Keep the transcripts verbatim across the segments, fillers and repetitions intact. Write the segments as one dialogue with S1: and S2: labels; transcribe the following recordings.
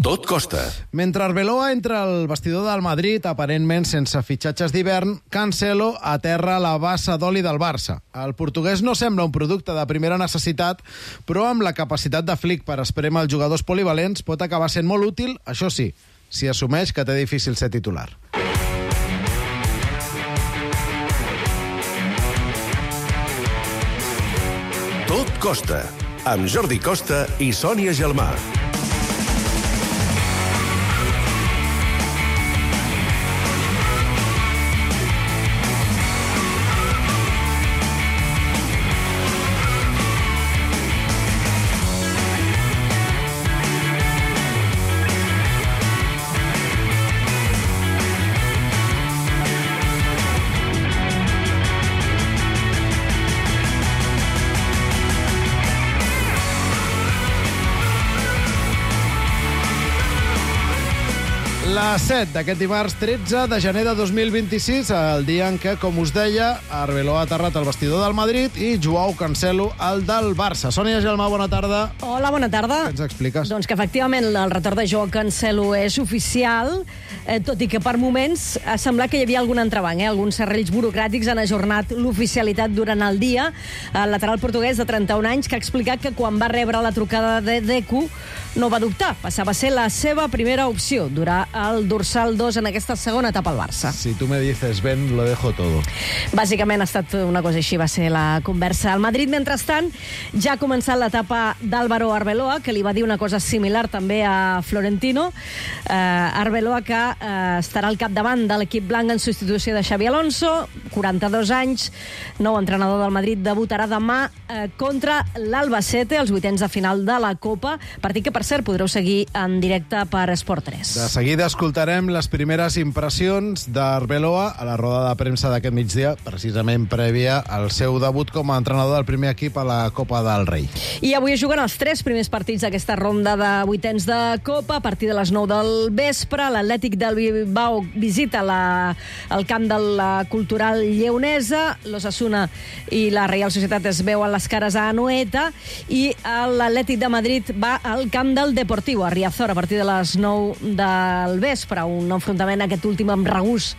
S1: Tot costa.
S2: Mentre Arbeloa entra al vestidor del Madrid, aparentment sense fitxatges d'hivern, Cancelo aterra la bassa d'oli del Barça. El portuguès no sembla un producte de primera necessitat, però amb la capacitat de Flick per esprémer els jugadors polivalents pot acabar sent molt útil, això sí, si assumeix que té difícil ser titular.
S1: Tot costa, amb Jordi Costa i Sònia Gelmà.
S2: La set d'aquest dimarts tretze de gener de dos mil vint-i-sis, el dia en què, com us deia, Arbeloa ha aterrat al vestidor del Madrid i Joao Cancelo al del Barça. Sònia Gelmà, bona tarda.
S3: Hola, bona tarda.
S2: Què ens expliques?
S3: Doncs que efectivament el retorn de Joao Cancelo és oficial, eh, tot i que per moments ha semblat que hi havia algun entrebanc. Eh? Alguns serrells burocràtics han ajornat l'oficialitat durant el dia. El lateral portuguès de trenta-un anys que ha explicat que quan va rebre la trucada de Deco no va dubtar. Passava a ser la seva primera opció, durar el dorsal dos en aquesta segona etapa al Barça.
S2: Si tu me dices ven, lo dejo todo.
S3: Bàsicament ha estat una cosa així, va ser la conversa. El Madrid, mentrestant, ja ha començat l'etapa d'Álvaro Arbeloa, que li va dir una cosa similar també a Florentino. Uh, Arbeloa, que uh, estarà al capdavant de l'equip blanc en substitució de Xabi Alonso, quaranta-dos anys, nou entrenador del Madrid, debutarà demà uh, contra l'Albacete, als vuitens de final de la Copa, partit que, per cert, podreu seguir en directe per Esport tres.
S2: De seguida escoltarem les primeres impressions d'Arbeloa a la roda de premsa d'aquest migdia, precisament prèvia al seu debut com a entrenador del primer equip a la Copa del Rei. I
S3: avui es juguen els tres primers partits d'aquesta ronda de vuitens de Copa. A partir de les nou del vespre, l'Atlètic del Bilbao visita la, el camp de la Cultural Lleonesa, l'Osasuna i la Reial Societat es veuen les cares a Anoeta, i l'Atlètic de Madrid va al camp del Deportivo, a Riazor, a partir de les nou del vespre. Un enfrontament aquest últim amb regús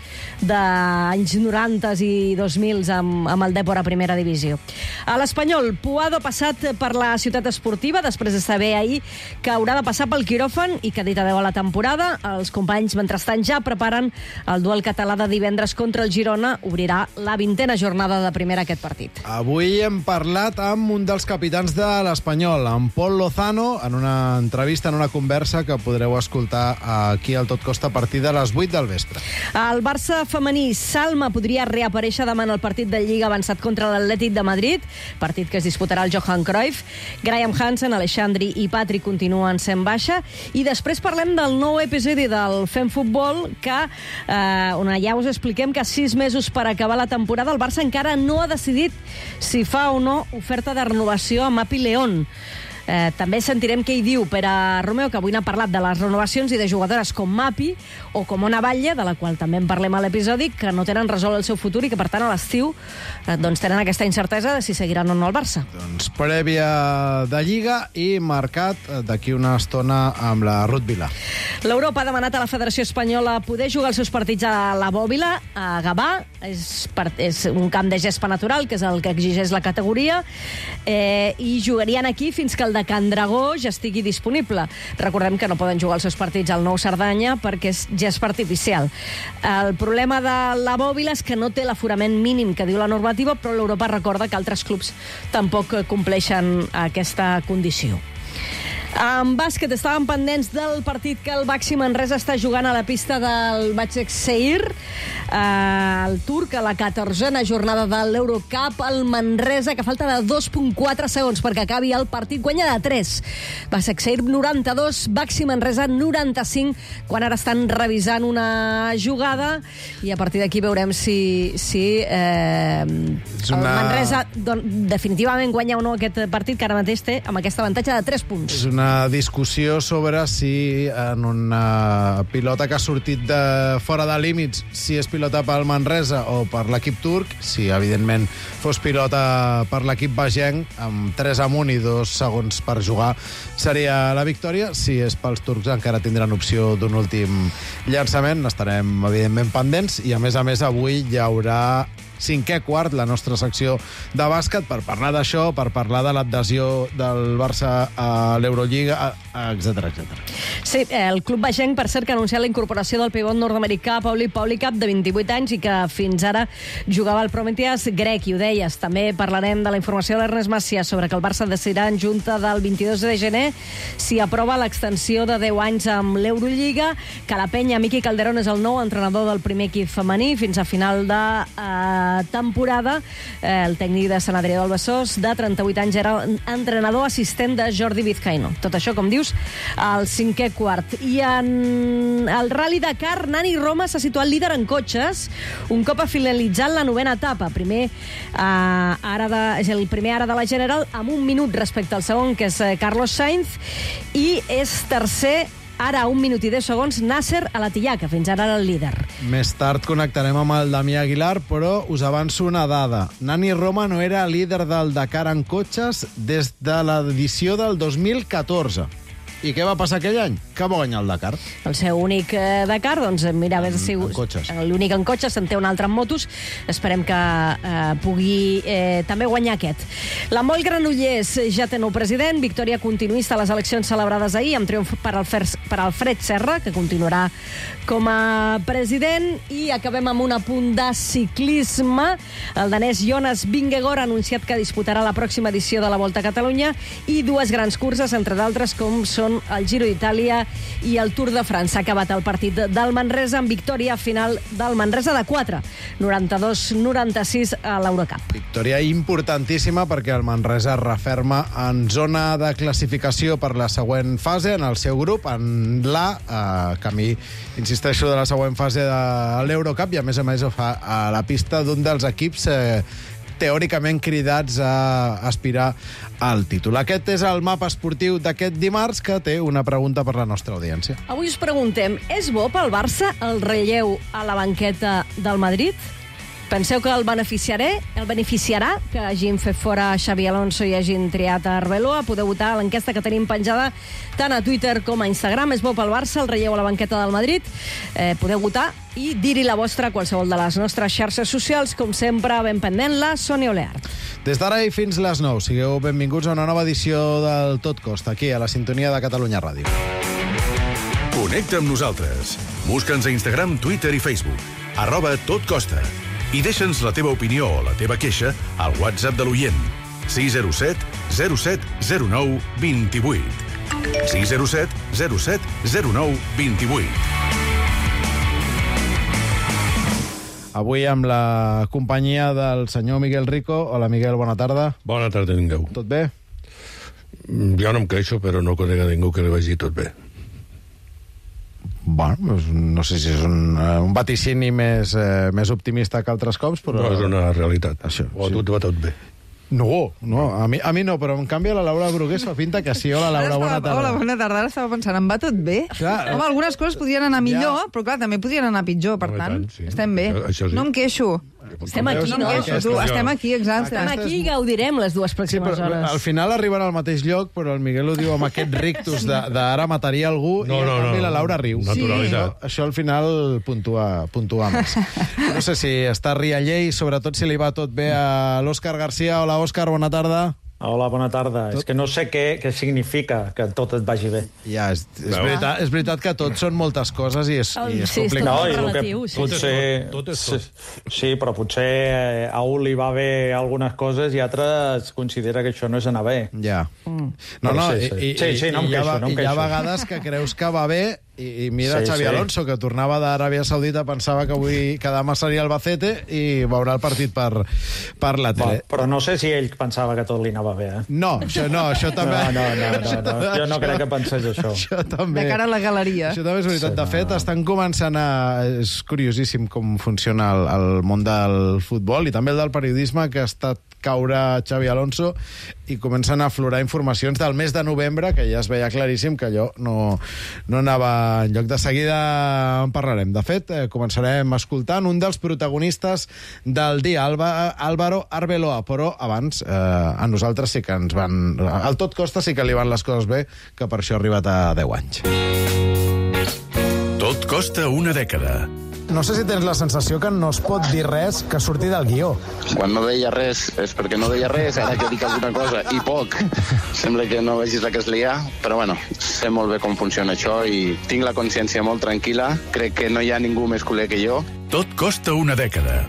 S3: d'anys noranta i dos mil amb, amb el Depor a primera divisió. A l'Espanyol, Puado ha passat per la ciutat esportiva després de saber ahir que haurà de passar pel quiròfan i que ha dit adeu a la temporada. Els companys, mentrestant, ja preparen el duel català de divendres contra el Girona. Obrirà la vintena jornada de primera aquest partit.
S2: Avui hem parlat amb un dels capitans de l'Espanyol, amb Pol Lozano, en una entrevista, en una conversa que podreu escoltar aquí al Tot Costa a partir de les vuit del vespre.
S3: El Barça femení, Salma, podria reaparèixer demà en el partit de Lliga avançat contra l'Atlètic de Madrid, partit que es disputarà al Johan Cruyff. Graham Hansen, Alexandri i Patri continuen sent baixa. I després parlem del nou episodi del Fem Futbol, que, eh, on ja us expliquem que a sis mesos per acabar la temporada el Barça encara no ha decidit si fa o no oferta de renovació a Mapi León. Eh, també sentirem què hi diu Pere Romeu, que avui n'ha parlat de les renovacions i de jugadores com Mapi o com Ona Batlle, de la qual també en parlem a l'episodi, que no tenen resolt el seu futur i que, per tant, a l'estiu eh, doncs tenen aquesta incertesa de si seguiran o no al Barça.
S2: Doncs prèvia de Lliga i mercat d'aquí una estona amb la Ruth Vila.
S3: L'Europa ha demanat a la Federació Espanyola poder jugar els seus partits a la Bòbila, a Gavà. És, part, és un camp de gespa natural, que és el que exigeix la categoria, eh, i jugarien aquí fins que el de Can Dragó ja estigui disponible. Recordem que no poden jugar els seus partits al Nou Cerdanya perquè és gespa artificial. El problema de la Bòbila és que no té l'aforament mínim que diu la normativa, però l'Europa recorda que altres clubs tampoc compleixen aquesta condició. En bàsquet estàvem pendents del partit que el Baxi Manresa està jugant a la pista del Başakşehir, eh, el turc, a la catorzena jornada de l'Eurocup. El Manresa, que falta de dos coma quatre segons perquè acabi el partit, guanya de tres. Başakşehir noranta-dos, Baxi Manresa noranta-cinc, quan ara estan revisant una jugada i a partir d'aquí veurem si, si eh, una... el Manresa don, definitivament guanya o no aquest partit, que ara mateix té amb aquest avantatge de tres punts.
S2: És una una discussió sobre si en una pilota que ha sortit de fora de límits, si és pilota pel Manresa o per l'equip turc, si evidentment fos pilota per l'equip bagenc, amb tres amunt i dos segons per jugar, seria la victòria. Si és pels turcs encara tindran opció d'un últim llançament, estarem evidentment pendents, i a més a més avui hi haurà cinquè quart, la nostra secció de bàsquet, per parlar d'això, per parlar de l'adhesió del Barça a l'Eurolliga, etcètera, etcètera.
S3: Sí, el club bagenc, per cert, que ha anunciat la incorporació del pivot nord-americà Pauli Paulicap, de vint-i-vuit anys, i que fins ara jugava al Prometeas grec, i ho deies. També parlarem de la informació de l'Ernest Macià sobre que el Barça decidirà en junta del vint-i-dos de gener si aprova l'extensió de deu anys amb l'Eurolliga, que la penya Miqui Calderón és el nou entrenador del primer equip femení fins a final de eh, temporada. Eh, el tècnic de Sant Adrià del Besòs, de trenta-vuit anys, era entrenador assistent de Jordi Vizcaíno. Tot això, com dius, al cinquè quart. I en el Rally Dakar, Nani Roma s'ha situat líder en cotxes un cop ha finalitzat la novena etapa. Primer, eh, ara de, és el primer ara de la General, amb un minut respecte al segon, que és Carlos Sainz, i és tercer ara, un minut i deu segons, Nasser Al-Attiyah, que fins ara era el líder.
S2: Més tard connectarem amb el Damià Aguilar, però us avanço una dada. Nani Roma no era líder del Dakar en cotxes des de l'edició del dos mil catorze. I què va passar aquell any? Que va guanyar el Dakar.
S3: El seu únic eh, Dakar, doncs mira, haver sigut...
S2: En cotxes.
S3: L'únic en cotxes, se'n té un altre en motos. Esperem que eh, pugui eh, també guanyar aquest. L'Embol Granollers ja té nou president, victòria continuista a les eleccions celebrades ahir, amb triomf per, Alfer, per Alfred Serra, que continuarà com a president. I acabem amb un apunt de ciclisme. El danès Jonas Vingegaard ha anunciat que disputarà la pròxima edició de la Volta a Catalunya, i dues grans curses, entre d'altres, com són el Giro d'Itàlia i el Tour de França. Ha acabat el partit del Manresa amb victòria final del Manresa de quatre, noranta-dos noranta-sis a l'Eurocup.
S2: Victòria importantíssima perquè el Manresa referma en zona de classificació per la següent fase, en el seu grup, en l'A, eh, camí, insisteixo, de la següent fase de l'Eurocup, i a més a més ho fa a la pista d'un dels equips eh, teòricament cridats a aspirar al títol. Aquest és el mapa esportiu d'aquest dimarts, que té una pregunta per la nostra audiència.
S3: Avui us preguntem, és bo pel Barça el relleu a la banqueta del Madrid? Penseu que el beneficiaré, el beneficiarà que hagin fet fora Xavi Alonso i hagin triat a Arbeloa? Podeu votar a l'enquesta que tenim penjada tant a Twitter com a Instagram. És bo pel Barça el relleu a la banqueta del Madrid? Eh, podeu votar i dir-hi la vostra a qualsevol de les nostres xarxes socials. Com sempre, ben pendent, la Sònia Oleart.
S2: Des d'ara i fins les nou, sigueu benvinguts a una nova edició del Tot Costa, aquí a la sintonia de Catalunya Ràdio.
S1: Connecta amb nosaltres. Busca'ns a Instagram, Twitter i Facebook. Arroba Tot Costa. I deixa'ns la teva opinió o la teva queixa al WhatsApp de l'oient. sis zero set zero set zero nou dos vuit. sis zero set zero set zero nou dos vuit.
S2: Avui amb la companyia del senyor Miguel Rico. Hola, Miguel, bona tarda.
S4: Bona tarda, ningú.
S2: Tot bé?
S4: Jo no em queixo, però no conec a ningú que li vagi tot bé.
S2: Bueno, no sé si és un, un vaticini més, eh, més optimista que altres cops, però...
S4: No, és una realitat.
S2: Això,
S4: o a
S2: sí.
S4: tu et va tot bé.
S2: No, no, a mi, a mi no, però en canvi a la Laura Brugués fa pinta que sí. Hola, Laura, bona tarda.
S5: Hola, bona tarda. Ara estava pensant, em va tot bé?
S2: Clar.
S5: Home, algunes coses podrien anar millor,
S2: Ja.
S5: però clar, també podrien anar pitjor, per
S4: Home,
S5: tant,
S4: tant, sí.
S5: estem bé.
S4: Això- això sí.
S5: No em queixo.
S3: Estem aquí,
S5: No
S3: no?
S5: em queixo, tu.
S4: Aquesta-
S5: Estem aquí, exacte.
S3: Estem aquí i gaudirem les dues
S2: Sí,
S3: pròximes
S2: però
S3: hores.
S2: al final arriben al mateix lloc, però el Miguel ho diu amb aquest rictus de- d'ara mataria algú,
S4: No,
S2: i en
S4: no,
S2: canvi
S4: no.
S2: la Laura riu.
S4: Naturalitat.
S2: Això, això al final puntua, puntua més. No sé si està rialler i sobretot si li va tot bé a l'Òscar Garcia. Hola, Òscar, bona tarda.
S6: Hola, bona tarda. Tot... És que no sé què, què significa que tot et vagi bé.
S2: Ja, és, és,
S4: Veus?
S2: veritat, és veritat que tot són moltes coses i és, i és
S3: Sí, és
S2: complicat.
S3: tot
S6: No, i el
S3: relatiu,
S6: que
S3: sí.
S6: potser...
S4: Tot és tot.
S6: Sí, sí, però potser eh, a un li va bé algunes coses i altres considera que això no és anar bé.
S2: Ja. No,
S6: Però
S2: no,
S6: sí, sí.
S2: i, i,
S6: Sí, sí, no em
S2: i hi ha,
S6: queixo, no em
S2: i hi ha
S6: queixo.
S2: vegades que creus que va bé i, i mira
S6: Sí,
S2: Xavi
S6: sí.
S2: Alonso, que tornava d'Aràbia Saudita, pensava que avui que demà seria Albacete i veurà el partit per, per la
S6: Va,
S2: tele.
S6: però no sé si ell pensava que tot li anava bé, eh?
S2: No, això no, això també...
S6: No, no, no, no, no. Jo no crec que pensés això.
S2: Això també...
S5: De cara a la galeria.
S2: Això també és veritat.
S6: Sí,
S2: De
S6: no,
S2: fet,
S6: no.
S2: estan començant a... És curiosíssim com funciona el, el món del futbol i també el del periodisme, que ha estat caure Xavi Alonso i comencen a aflorar informacions del mes de novembre, que ja es veia claríssim que allò no, no anava enlloc. De seguida en parlarem. De fet, eh, començarem escoltant un dels protagonistes del dia, Alba, Álvaro Arbeloa, però abans eh, a nosaltres sí que ens van... Al tot costa sí que li van les coses bé, que per això ha arribat a deu anys.
S1: Tot costa una dècada.
S2: No sé si tens la sensació que no es pot dir res que surti del guió.
S7: Quan no deia res és perquè no deia res, ara que dic alguna cosa, i poc. Sembla que no vegis la que es lia, però bueno, sé molt bé com funciona això i tinc la consciència molt tranquil·la. Crec que no hi ha ningú més culer que jo.
S1: Tot costa una dècada.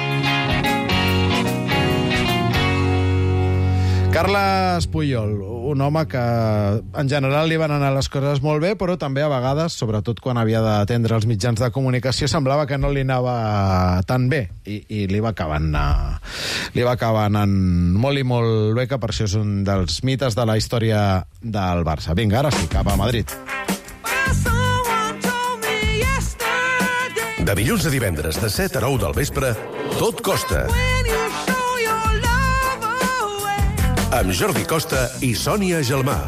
S2: Carles Puyol, un home que en general li van anar les coses molt bé, però també a vegades, sobretot quan havia d'atendre els mitjans de comunicació, semblava que no li anava tan bé i, i li va acabar anant, li va acabar anant molt i molt bé, que per això és un dels mites de la història del Barça. Vinga, ara sí, cap a Madrid.
S1: De dilluns a divendres, de set a nou del vespre, Tot costa. Amb Jordi Costa i Sònia Gelmà.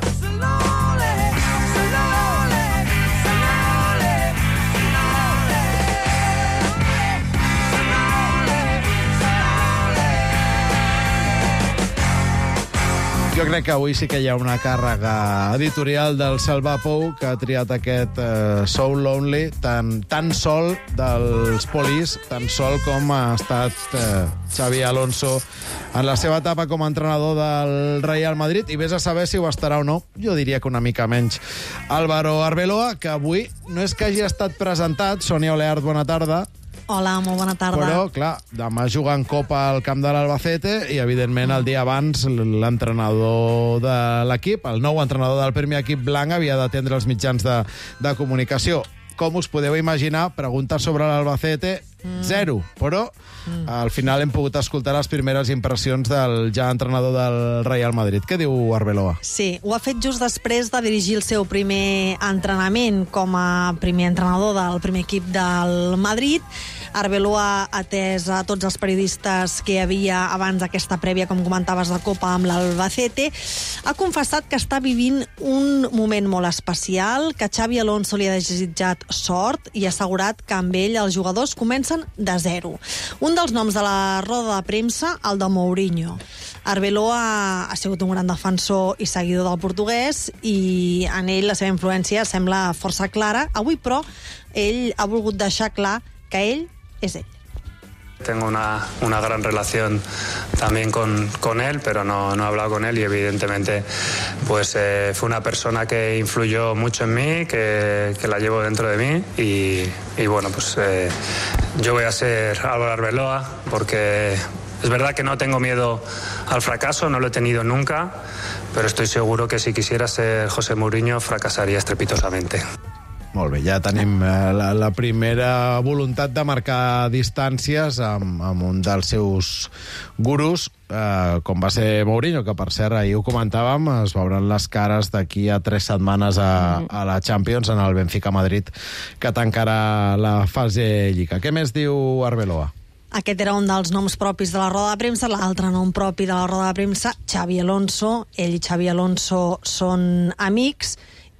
S2: Jo crec que avui sí que hi ha una càrrega editorial del Salva Pou, que ha triat aquest uh, So Lonely, tan, tan sol dels Polis, tan sol com ha estat uh, Xavi Alonso en la seva etapa com a entrenador del Real Madrid, i vés a saber si ho estarà o no, jo diria que una mica menys. Álvaro Arbeloa, que avui no és que hagi estat presentat, Sònia Oleart, bona tarda.
S3: Hola, molt bona tarda.
S2: Però, clar, demà juga en Copa al camp de l'Albacete i, evidentment, el dia abans l'entrenador de l'equip, el nou entrenador del primer equip blanc, havia d'atendre els mitjans de, de comunicació. Com us podeu imaginar, preguntes sobre l'Albacete, mm. zero. Però mm. al final hem pogut escoltar les primeres impressions del ja entrenador del Real Madrid. Què diu Arbeloa?
S8: Sí, ho ha fet just després de dirigir el seu primer entrenament com a primer entrenador del primer equip del Madrid. Arbeloa ha atès a tots els periodistes que hi havia abans d'aquesta prèvia, com comentaves, de Copa amb l'Albacete. Ha confessat que està vivint un moment molt especial, que Xavi Alonso li ha desitjat sort i ha assegurat que amb ell els jugadors comencen de zero. Un dels noms de la roda de premsa, el de Mourinho. Arbeloa ha sigut un gran defensor i seguidor del portuguès i en ell la seva influència sembla força clara. Avui, però, ell ha volgut deixar clar que ell es él.
S9: Tengo una, una gran relación también con, con él, pero no, no he hablado con él y evidentemente pues eh, fue una persona que influyó mucho en mí, que, que la llevo dentro de mí y, y bueno, pues eh, yo voy a ser Álvaro Arbeloa porque es verdad que no tengo miedo al fracaso, no lo he tenido nunca, pero estoy seguro que si quisiera ser José Mourinho fracasaría estrepitosamente.
S2: Molt bé, ja tenim eh, la, la primera voluntat de marcar distàncies amb, amb un dels seus gurus, eh, com va ser Mourinho, que per cert ahir ho comentàvem, es veuran les cares d'aquí a tres setmanes a, a la Champions en el Benfica Madrid, que tancarà la fase Lliga. Què més diu Arbeloa?
S8: Aquest era un dels noms propis de la roda de premsa, l'altre nom propi de la roda de premsa, Xavi Alonso. Ell i Xavi Alonso són amics,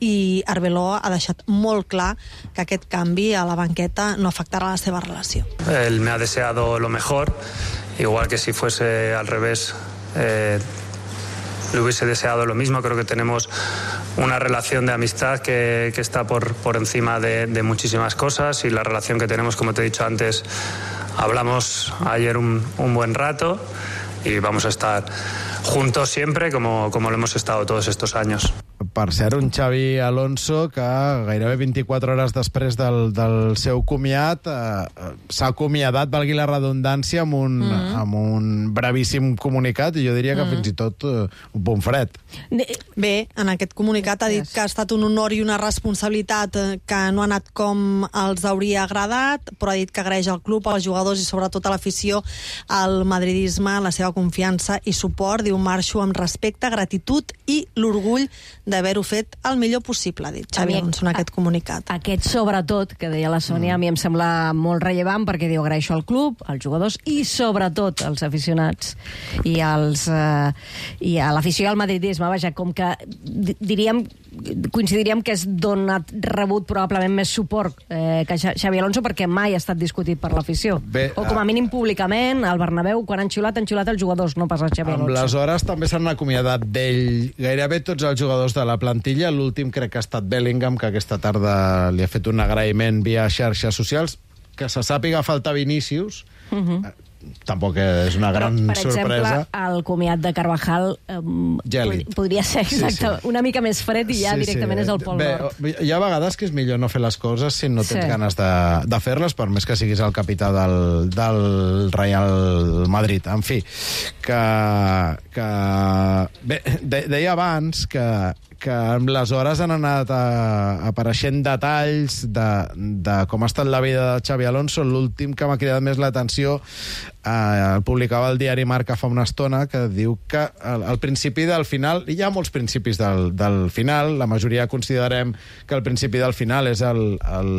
S8: i Arbeloa ha deixat molt clar que aquest canvi a la banqueta no afectarà la seva relació.
S9: Él me ha deseado lo mejor, igual que si fuese al revés, eh, le hubiese deseado lo mismo. Creo que tenemos una relación de amistad que, que está por, por encima de, de muchísimas cosas y la relación que tenemos, como te he dicho antes, hablamos ayer un, un buen rato y vamos a estar juntos siempre como, como lo hemos estado todos estos años.
S2: Per cert, un Xavi Alonso que gairebé vint-i-quatre hores després del, del seu comiat eh, s'ha acomiadat, valgui la redundància, amb un, mm. amb un bravíssim comunicat, i jo diria que mm. fins i tot eh, un punt fred.
S8: Bé, en aquest comunicat ha dit que ha estat un honor i una responsabilitat que no ha anat com els hauria agradat, però ha dit que agraeix al club, als jugadors i sobretot a l'afició, al madridisme, la seva confiança i suport. Diu: marxo amb respecte, gratitud i l'orgull de d'haver-ho fet el millor possible, ha dit Xabi Alonso en aquest comunicat.
S3: Aquest sobretot, que deia la Sònia, a mi em sembla molt rellevant perquè diu agraeixo al club, als jugadors i sobretot als aficionats i, als, eh, i a l'afició i al madridisme. Vaja, com que diríem, coincidiríem que és d'on ha rebut probablement més suport eh, que Xabi Alonso, perquè mai ha estat discutit per l'afició. O com a mínim públicament, al Bernabéu, quan han xiulat, han xiulat els jugadors, no pas el Xabi Alonso.
S2: Amb les hores també s'han acomiadat d'ell gairebé tots els jugadors de la plantilla. L'últim crec que ha estat Bellingham, que aquesta tarda li ha fet un agraïment via xarxes socials. Que se sàpiga falta Vinícius, uh-huh. tampoc és una gran
S3: Però, per
S2: sorpresa.
S3: exemple, el comiat de Carvajal um, pod podria ser exacte, sí, sí. una mica més fred i ja sí, directament sí. és el Pol
S2: Bé,
S3: Nord.
S2: Hi ha vegades que és millor no fer les coses si no tens
S3: sí.
S2: ganes de, de fer-les, per més que siguis el capità del, del Real Madrid. En fi, que... que bé, de, deia abans que que amb les hores han anat a, apareixent detalls de, de com ha estat la vida de Xabi Alonso. L'últim que m'ha cridat més l'atenció eh, el publicava el diari Marca fa una estona, que diu que al, al principi del final, hi ha molts principis del, del final, la majoria considerem que el principi del final és el,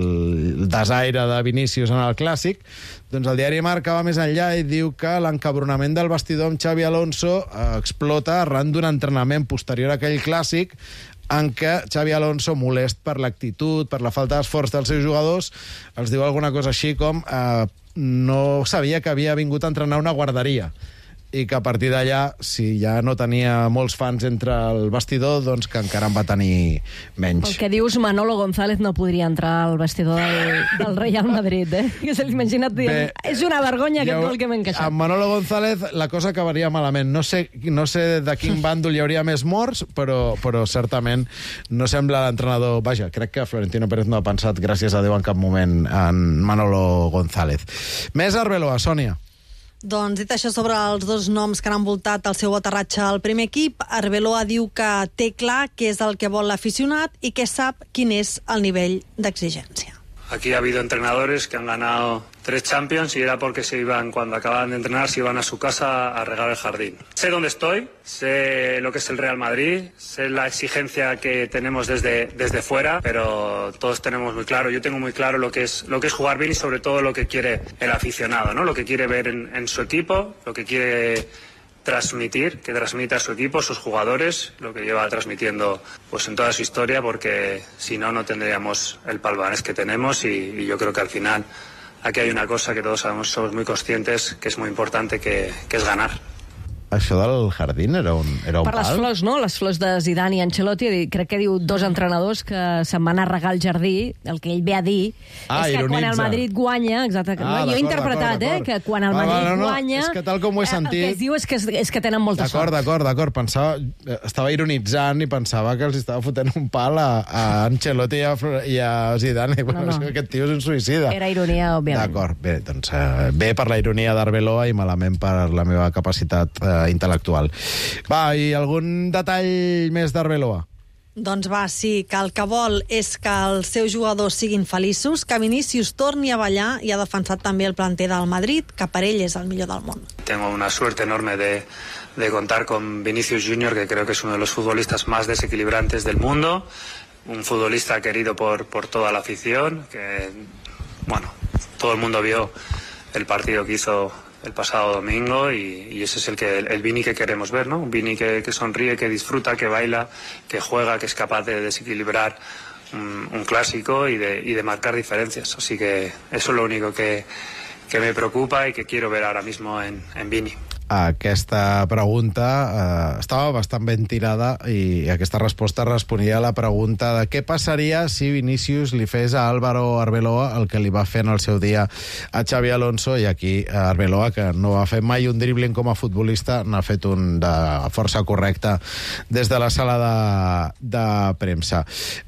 S2: el desaire de Vinícius en el Clàssic. Doncs el diari Marca va més enllà i diu que l'encabronament del vestidor amb Xabi Alonso eh, explota arran d'un entrenament posterior a aquell Clàssic en què Xabi Alonso, molest per l'actitud, per la falta d'esforç dels seus jugadors, els diu alguna cosa així com eh, no sabia que havia vingut a entrenar una guarderia, i que a partir d'allà, si ja no tenia molts fans entre el vestidor, doncs que encara en va tenir menys.
S3: El que dius, Manolo González no podria entrar al vestidor del, del Real Madrid, eh? Que se l'ha imaginat dient, Bé, és una vergonya aquest gol que m'he encaixat.
S2: Amb Manolo González la cosa acabaria malament. No sé, no sé de quin bàndol hi hauria més morts, però, però certament no sembla l'entrenador... Vaja, crec que Florentino Pérez no ha pensat, gràcies a Déu, en cap moment en Manolo González. Més Arbeloa, Sònia.
S8: Doncs dit això sobre els dos noms que han envoltat el seu aterratge al primer equip, Arbeloa diu que té clar què és el que vol l'aficionat i que sap quin és el nivell d'exigència.
S9: Aquí ha habido entrenadores que han ganado tres Champions y era porque se iban, cuando acababan de entrenar, se iban a su casa a regar el jardín. Sé dónde estoy, sé lo que es el Real Madrid, sé la exigencia que tenemos desde, desde fuera, pero todos tenemos muy claro, yo tengo muy claro lo que es, lo que es jugar bien y sobre todo lo que quiere el aficionado, ¿no? Lo que quiere ver en, en su equipo, lo que quiere transmitir, que transmita a su equipo, sus jugadores, lo que lleva transmitiendo pues en toda su historia, porque si no, no tendríamos el palmarés que tenemos y, y yo creo que al final aquí hay una cosa que todos sabemos, somos muy conscientes, que es muy importante, que, que es ganar.
S2: Això del jardín era un, era un
S3: per
S2: pal?
S3: les flors, no? Les flors de Zidane i Ancelotti, crec que diu dos entrenadors que se'n van a regar al jardí, el que ell ve a dir
S2: ah,
S3: és que
S2: ironitza.
S3: Quan el Madrid guanya, exacte,
S2: ah,
S3: jo he interpretat, eh, que quan el Madrid
S2: ah, no, no,
S3: guanya,
S2: és que tal com ho he sentit,
S3: el que es diu és que, és que tenen molta
S2: d'acord,
S3: sort.
S2: D'acord, d'acord, pensava, estava ironitzant i pensava que els estava fotent un pal a, a Ancelotti i a, i a Zidane. No, no. Aquest tio és un suïcida.
S3: Era ironia, òbviament.
S2: D'acord, bé, doncs eh, bé per la ironia d'Arbeloa i malament per la meva capacitat eh, intel·lectual. Va, i algun detall més d'Arbeloa?
S8: Doncs va, sí, que el que vol és que els seus jugadors siguin feliços, que Vinícius torni a ballar i ha defensat també el planter del Madrid, que per ell és el millor del món.
S9: Tengo una suerte enorme de, de contar con Vinícius Junior, que creo que es uno de los futbolistas más desequilibrantes del mundo, un futbolista querido por, por toda la afición, que, bueno, todo el mundo vio el partido que hizo el pasado domingo y, y ese es el que el, el Vini que queremos ver, ¿no? Un Vini que, que sonríe, que disfruta, que baila, que juega, que es capaz de desequilibrar un, un clásico y de, y de marcar diferencias. Así que eso es lo único que, que me preocupa y que quiero ver ahora mismo en, en Vini.
S2: Aquesta pregunta eh, estava bastant ben tirada i aquesta resposta responia a la pregunta de què passaria si Vinícius li fes a Álvaro Arbeloa el que li va fer en el seu dia a Xabi Alonso, i aquí Arbeloa, que no va fer mai un dribbling com a futbolista, n'ha fet un de força correcte des de la sala de, de premsa.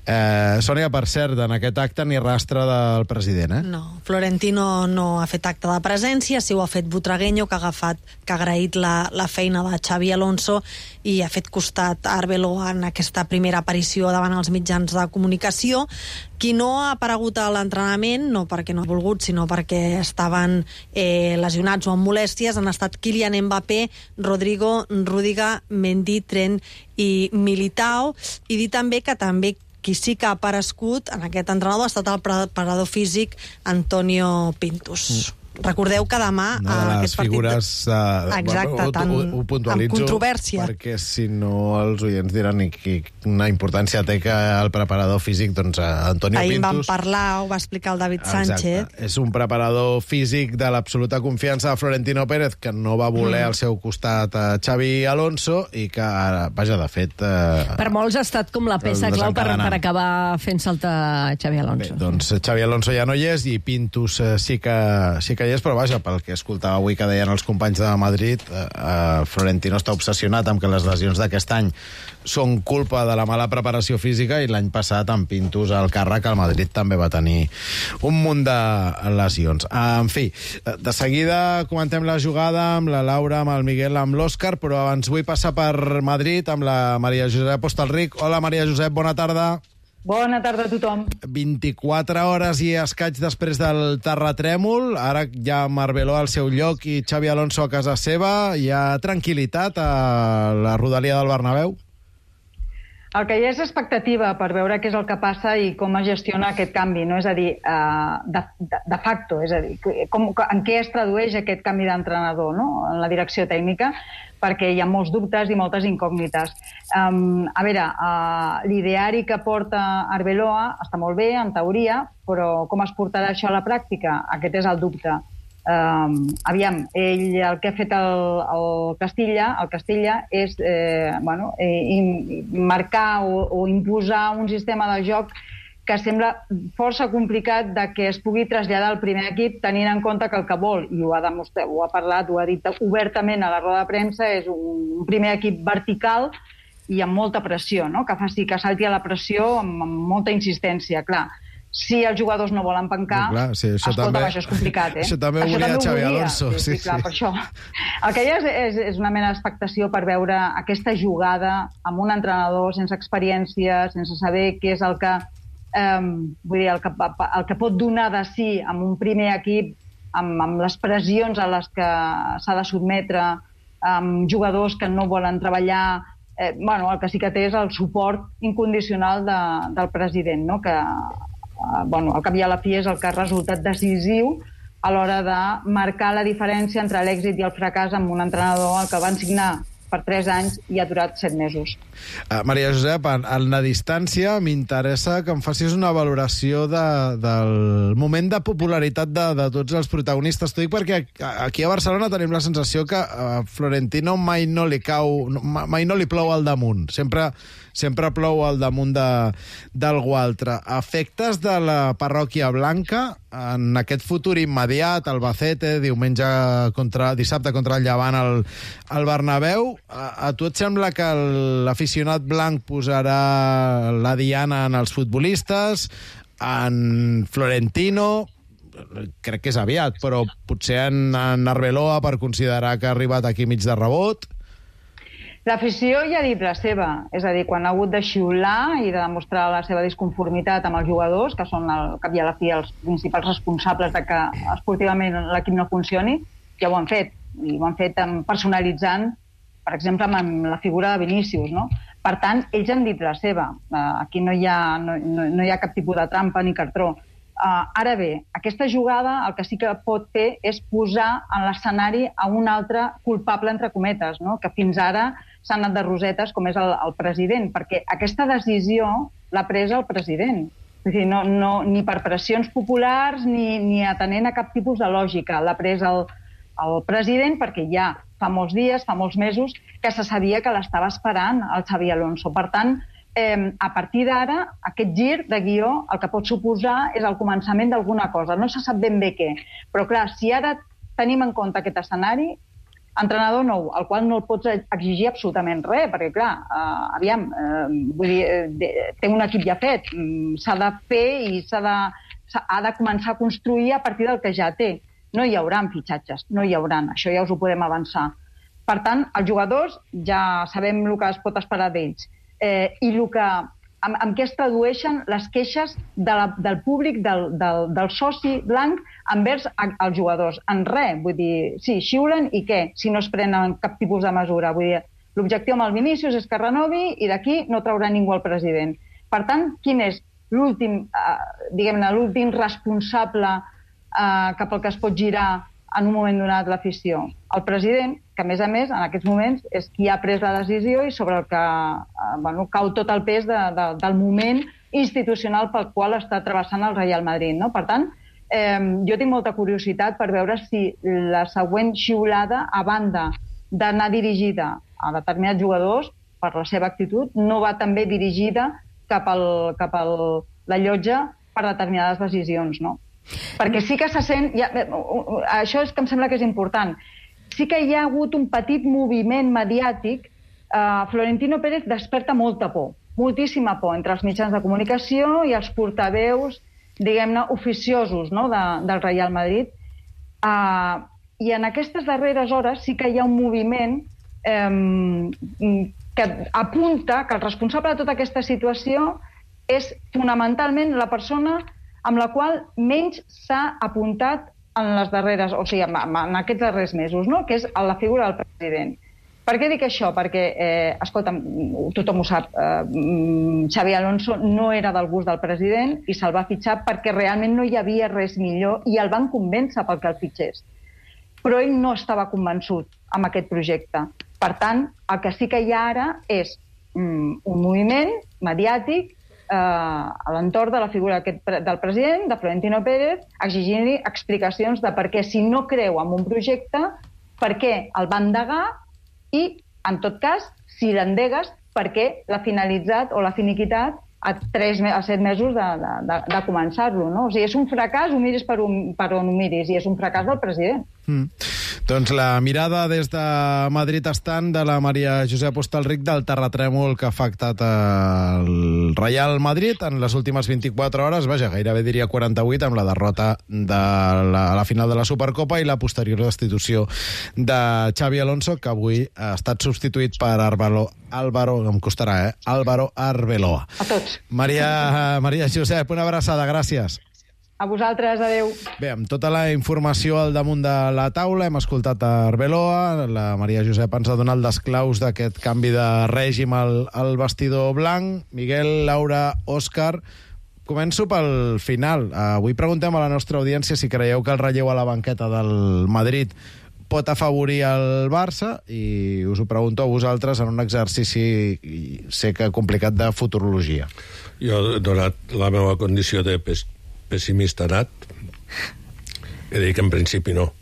S2: Eh, Sònia, per cert, en aquest acte ni rastre del president, eh?
S8: No, Florentino no ha fet acte de presència, sí ho ha fet Butragueño, que ha agafat, que ha agraït agraït la, la feina de Xavi Alonso i ha fet costat a Arbeloa en aquesta primera aparició davant els mitjans de comunicació. Qui no ha aparegut a l'entrenament, no perquè no ha volgut, sinó perquè estaven eh, lesionats o amb molèsties, han estat Kylian Mbappé, Rodrigo, Rüdiger, Mendy, Trent i Militao. I dir també que també qui sí que ha aparegut en aquest entrenador ha estat el preparador físic Antonio Pintus. Mm. Recordeu que demà
S2: una de les
S8: aquest partit...
S2: figures uh,
S8: exacte,
S2: bueno,
S8: tan,
S2: ho, ho puntualitzo
S8: amb controvèrsia,
S2: perquè si no els oients diran quina importància té que el preparador físic, doncs Antonio
S8: ahir
S2: Pintus...
S8: Ahir vam parlar, ho va explicar el David
S2: Exacte.
S8: Sánchez.
S2: És un preparador físic de l'absoluta confiança de Florentino Pérez, que no va voler mm. al seu costat a Xavi Alonso i que, vaja, de fet... Eh,
S3: per molts ha estat com la peça clau per, per acabar fent saltar Xavi Alonso.
S2: Bé, doncs Xavi Alonso ja no hi és i Pintus eh, sí que sí que hi és, però vaja, pel que escoltava avui que deien els companys de Madrid, eh, eh, Florentino està obsessionat amb que les lesions d'aquest any són culpa de la mala preparació física i l'any passat amb Pintus al càrrec el Madrid també va tenir un munt de lesions. En fi, de seguida comentem la jugada amb la Laura, amb el Miguel, amb l'Òscar, però abans vull passar per Madrid amb la Maria Josep Hostalric. Hola, Maria Josep, bona tarda.
S10: Bona tarda a tothom.
S2: vint-i-quatre hores i escaig després del terratrèmol, ara ja amb Arbeloa al seu lloc i Xavi Alonso a casa seva, hi ha tranquil·litat a la rodalia del Bernabéu?
S10: El que hi ha és expectativa per veure què és el que passa i com es gestiona aquest canvi, no? És a dir, de, de, de facto, és a dir, com, en què es tradueix aquest canvi d'entrenador, no? En la direcció tècnica, perquè hi ha molts dubtes i moltes incògnites. Um, a veure, uh, l'ideari que porta Arbeloa està molt bé, en teoria, però com es portarà això a la pràctica? Aquest és el dubte. Um, aviam, ell el que ha fet el, el Castilla, el Castilla és eh, bueno, eh, marcar o, o imposar un sistema de joc que sembla força complicat de que es pugui traslladar al primer equip tenint en compte que el que vol, i ho ha demostrat, ho ha parlat, ho ha dit obertament a la roda de premsa, és un primer equip vertical i amb molta pressió, no? Que faci que salti a la pressió amb, amb molta insistència, clar. Si els jugadors no volen pencar,
S2: no, clar, sí, això
S10: escolta,
S2: també,
S10: això és complicat, eh?
S2: Això també ho
S10: això
S2: volia
S10: també
S2: Xavi
S10: volia.
S2: Alonso.
S10: Sí, sí,
S2: sí,
S10: clar,
S2: sí.
S10: per això. El que hi ha és, és, és una mena d'expectació per veure aquesta jugada amb un entrenador sense experiència, sense saber què és el que, eh, vull dir, el que, el que pot donar de si amb un primer equip, amb, amb les pressions a les que s'ha de sotmetre, amb jugadors que no volen treballar. Eh, bueno, el que sí que té és el suport incondicional de, del president, no? Que bueno, al cap i a la fi és el que ha resultat decisiu a l'hora de marcar la diferència entre l'èxit i el fracàs amb un entrenador al que van signar per tres anys i ha durat set mesos.
S2: Uh, Maria Josep, en, en la distància m'interessa que em facis una valoració de, del moment de popularitat de, de tots els protagonistes. T'ho dic perquè aquí a Barcelona tenim la sensació que a Florentino mai no li cau, mai no li plou al damunt. Sempre, sempre plou al damunt de, d'algú altre. Efectes de la parròquia blanca en aquest futur immediat, Albacete, diumenge contra, dissabte contra el Llevant al, al Bernabéu. A, a tu et sembla que l'aficionat blanc posarà la diana en els futbolistes, en Florentino, crec que és aviat, però potser en, en Arbeloa per considerar que ha arribat aquí mig de rebot?
S10: L'afició ja ha dit la seva, és a dir, quan ha hagut de xiular i de demostrar la seva disconformitat amb els jugadors, que són al cap i a la fi els principals responsables de que esportivament l'equip no funcioni, ja ho han fet, i ho han fet personalitzant, per exemple, amb la figura de Vinícius, no? Per tant, ells han dit la seva. Aquí no hi ha, no, no, no hi ha cap tipus de trampa ni cartró. Uh, ara bé, aquesta jugada el que sí que pot fer és posar en l'escenari a un altre culpable, entre cometes, no? Que fins ara s'ha anat de rosetes, com és el, el president, perquè aquesta decisió l'ha presa el president. És dir, no, no, ni per pressions populars ni, ni atenent a cap tipus de lògica. L'ha pres el, el president perquè ja fa molts dies, fa molts mesos, que se sabia que l'estava esperant el Xavi Alonso. Per tant, eh, a partir d'ara, aquest gir de guió el que pot suposar és el començament d'alguna cosa. No se sap ben bé què. Però clar, si ara tenim en compte aquest escenari, entrenador nou, al qual no el pots exigir absolutament res, perquè, clar, eh, aviam, eh, vull dir, eh, té un equip ja fet, s'ha de fer i s'ha de, ha de començar a construir a partir del que ja té. No hi haurà fitxatges, no hi haurà, això ja us ho podem avançar. Per tant, els jugadors ja sabem el que es pot esperar d'ells. Eh, I el que, amb, amb què es tradueixen les queixes de la, del públic, del, del, del soci blanc envers a, als jugadors. En res, vull dir, sí, xiulen i què, si no es prenen cap tipus de mesura. Vull dir, l'objectiu amb el Vinícius és que renovi i d'aquí no traurà ningú al president. Per tant, quin és l'últim, eh, diguem-ne, l'últim responsable eh, cap al que es pot girar en un moment donat l'afició? El president, que a més a més, en aquests moments, és qui ha pres la decisió i sobre el que eh, bueno, cau tot el pes de, de, del moment institucional pel qual està travessant el Real Madrid. No? Per tant, eh, jo tinc molta curiositat per veure si la següent xiulada, a banda d'anar dirigida a determinats jugadors, per la seva actitud, no va també dirigida cap al, cap al la llotja per determinades decisions, no? Perquè sí que se sent... Ja, això és que em sembla que és important. Sí que hi ha hagut un petit moviment mediàtic. Uh, Florentino Pérez desperta molta por, moltíssima por, entre els mitjans de comunicació i els portaveus, diguem-ne, oficiosos, no?, de, del Real Madrid. Uh, I en aquestes darreres hores sí que hi ha un moviment um, que apunta que el responsable de tota aquesta situació és fonamentalment la persona amb la qual menys s'ha apuntat en les darreres, o sigui, en aquests darrers mesos, no?, que és la figura del president. Per què dic això? Perquè, eh, escolta'm, tothom ho sap, eh, Xabi Alonso no era del gust del president i se'l va fitxar perquè realment no hi havia res millor i el van convèncer pel que el fitxés. Però ell no estava convençut amb aquest projecte. Per tant, el que sí que hi ha ara és mm, un moviment mediàtic eh, a l'entorn de la figura aquest, del president, de Florentino Pérez, exigint-li explicacions de per què, si no creu en un projecte, per què el va endegar i, en tot cas, si l'endegues, per què l'ha finalitzat o l'ha finiquitat a, tres, a set mesos de, de, de, de començar-lo, no? O sigui, és un fracàs, ho miris per, un, per on ho miris, i és un fracàs del president.
S2: Mm. Doncs la mirada des de Madrid estant de la Maria Josep Hostalric del terratrèmol que ha afectat el Real Madrid en les últimes vint-i-quatre hores, vaja, gairebé diria quaranta-vuit, amb la derrota de la, a la final de la Supercopa i la posterior destitució de Xabi Alonso, que avui ha estat substituït per Álvaro, Álvaro em costarà, eh? Álvaro Arbeloa.
S10: A tots.
S2: Maria, Maria Josep, una abraçada, gràcies.
S10: A vosaltres, adeu.
S2: Bé, amb tota la informació al damunt de la taula, hem escoltat a Arbeloa, la Maria Josep ens ha donat les claus d'aquest canvi de règim al, al vestidor blanc. Miguel, Laura, Òscar, començo pel final. Avui preguntem a la nostra audiència si creieu que el relleu a la banqueta del Madrid pot afavorir el Barça, i us ho pregunto a vosaltres en un exercici, sé que complicat, de futurologia.
S4: Jo, donat la meva condició de pes pessimista nat, he de dir que en principi no.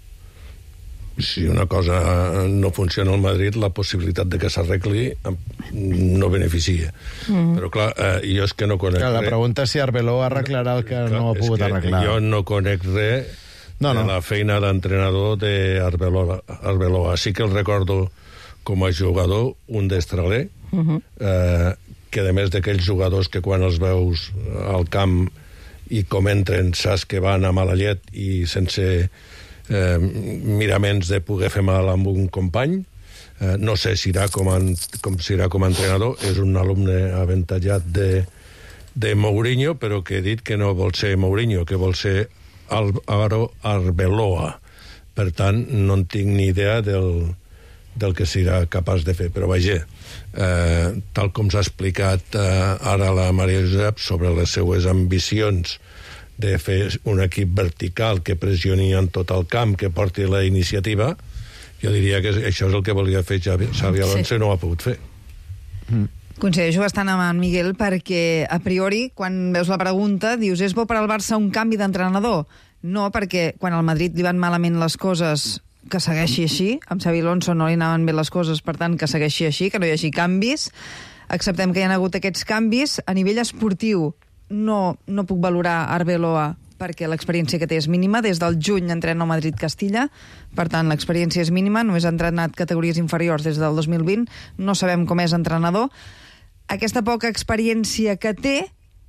S4: Si una cosa no funciona al Madrid, la possibilitat de que s'arregli no beneficia. Mm. Però clar, eh, jo és que no conec
S2: clar, la
S4: res.
S2: pregunta és si Arbeloa arreglarà el que clar, no ha pogut arreglar.
S4: Jo no conec res no, no. de la feina d'entrenador d'Arbeloa. Arbeloa. Sí que el recordo com a jugador, un destraler, mm-hmm. eh, que a més d'aquells jugadors que quan els veus al camp i com entren, saps que van a mala llet i sense eh, miraments de poder fer mal amb un company. Eh, no sé si irà com, a, com serà com a entrenador. És un alumne avantatjat de, de Mourinho, però que he dit que no vol ser Mourinho, que vol ser Álvaro Arbeloa. Per tant, no en tinc ni idea del, del que serà capaç de fer. Però vaja, eh, tal com s'ha explicat eh, ara la Maria Josep sobre les seues ambicions de fer un equip vertical que pressioni en tot el camp, que porti la iniciativa, jo diria que això és el que volia fer Xavi Alonso sí. i no ho ha pogut fer.
S5: Mm. Coincideixo bastant amb en Miguel perquè, a priori, quan veus la pregunta, dius, és bo per al Barça un canvi d'entrenador? No, perquè quan al Madrid li van malament les coses, que segueixi així. Amb Xabi Alonso no li anaven bé les coses, per tant, que segueixi així, que no hi hagi canvis. Acceptem que hi ha hagut aquests canvis. A nivell esportiu, no, no puc valorar Arbeloa perquè l'experiència que té és mínima. Des del juny entrena al Madrid-Castilla, per tant, l'experiència és mínima. Només ha entrenat categories inferiors des del dos mil vint. No sabem com és entrenador. Aquesta poca experiència que té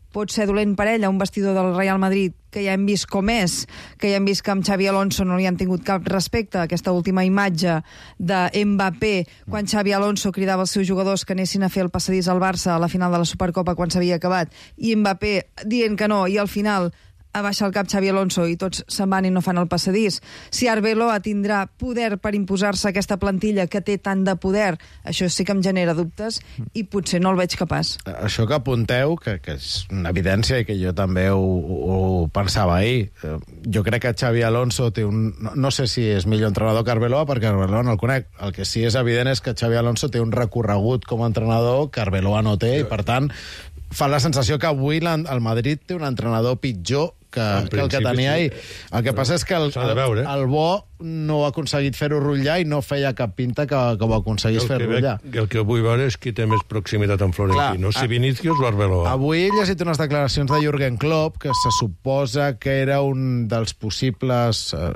S5: pot ser dolent per ell a un vestidor del Real Madrid que ja hem vist com és, que ja hem vist que amb Xavi Alonso no li han tingut cap respecte, aquesta última imatge de Mbappé, quan Xavi Alonso cridava als seus jugadors que anessin a fer el passadís al Barça a la final de la Supercopa quan s'havia acabat, i Mbappé dient que no, i al final abaixa el cap Xavi Alonso i tots se'n van i no fan el passadís. Si Arbeloa tindrà poder per imposar-se aquesta plantilla que té tant de poder, això sí que em genera dubtes i potser no el veig capaç.
S2: Això que apunteu, que, que és una evidència i que jo també ho, ho pensava ahir, jo crec que Xavi Alonso té un... No, no sé si és millor entrenador que Arbeloa, perquè Arbeloa no el conec. El que sí és evident és que Xavi Alonso té un recorregut com a entrenador que Arbeloa no té, i per tant fa la sensació que avui el Madrid té un entrenador pitjor que, que el que tenia ahir. El que passa és que el, el, el bo no ha aconseguit fer-ho rotllar i no feia cap pinta que, que ho aconseguís fer rotllar.
S4: El que vull veure és qui té més proximitat amb Florentino, si Vinícius o Arbeloa.
S2: Avui he llegit unes declaracions de Jürgen Klopp que se suposa que era un dels possibles, eh,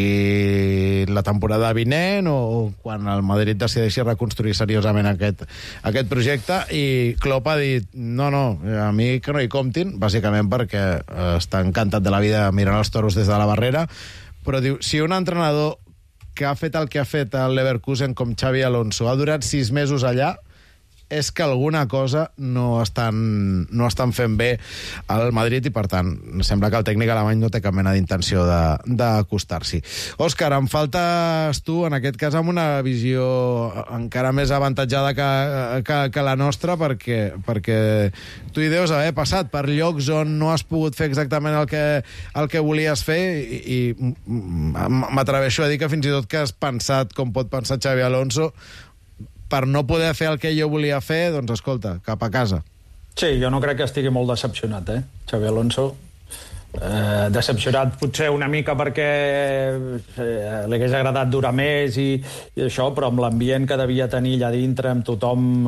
S2: sigui la temporada vinent o quan el Madrid decideixi reconstruir seriosament aquest, aquest projecte, i Klopp ha dit no, no, a mi que no hi comptin, bàsicament perquè eh, està encantat de la vida mirant els toros des de la barrera, però diu, si un entrenador que ha fet el que ha fet al Leverkusen com Xavi Alonso ha durat sis mesos allà, és que alguna cosa no estan, no estan fent bé al Madrid, i per tant sembla que el tècnic alemany no té cap mena d'intenció d'acostar-s'hi. Òscar, em faltes tu, en aquest cas amb una visió encara més avantatjada que, que, que la nostra, perquè, perquè tu hi deus haver passat per llocs on no has pogut fer exactament el que, el que volies fer, i, i m'atreveixo a dir que fins i tot que has pensat com pot pensar Xavi Alonso, per no poder fer el que jo volia fer, doncs escolta, cap a casa.
S6: Sí, jo no crec que estigui molt decepcionat, eh, Xavi Alonso. Eh, decepcionat potser una mica perquè eh, li hagués agradat durar més i, i això, però amb l'ambient que devia tenir allà dintre, amb tothom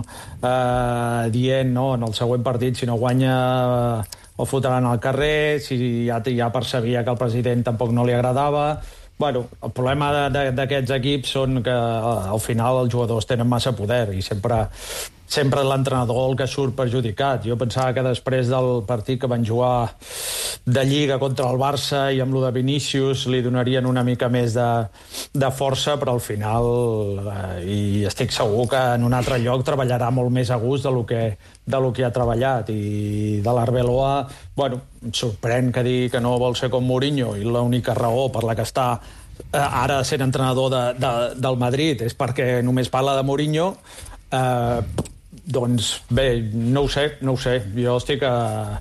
S6: eh, dient, no, en el següent partit, si no guanya eh, el fotran al carrer, si ja, ja percebia que el president tampoc no li agradava. Bueno, el problema d'aquests equips són que al final els jugadors tenen massa poder i sempre, sempre l'entrenador el que surt perjudicat. Jo pensava que després del partit que van jugar de Lliga contra el Barça i amb lo de Vinícius li donarien una mica més de, de força, però al final, eh, i estic segur que en un altre lloc treballarà molt més a gust de lo que, de lo que ha treballat. I de l'Arbeloa, bueno, em sorprèn que digui que no vol ser com Mourinho, i l'única raó per la que està eh, ara sent entrenador de, de, del Madrid és perquè només parla de Mourinho. Eh, doncs bé, no ho sé, no ho sé. Jo estic a...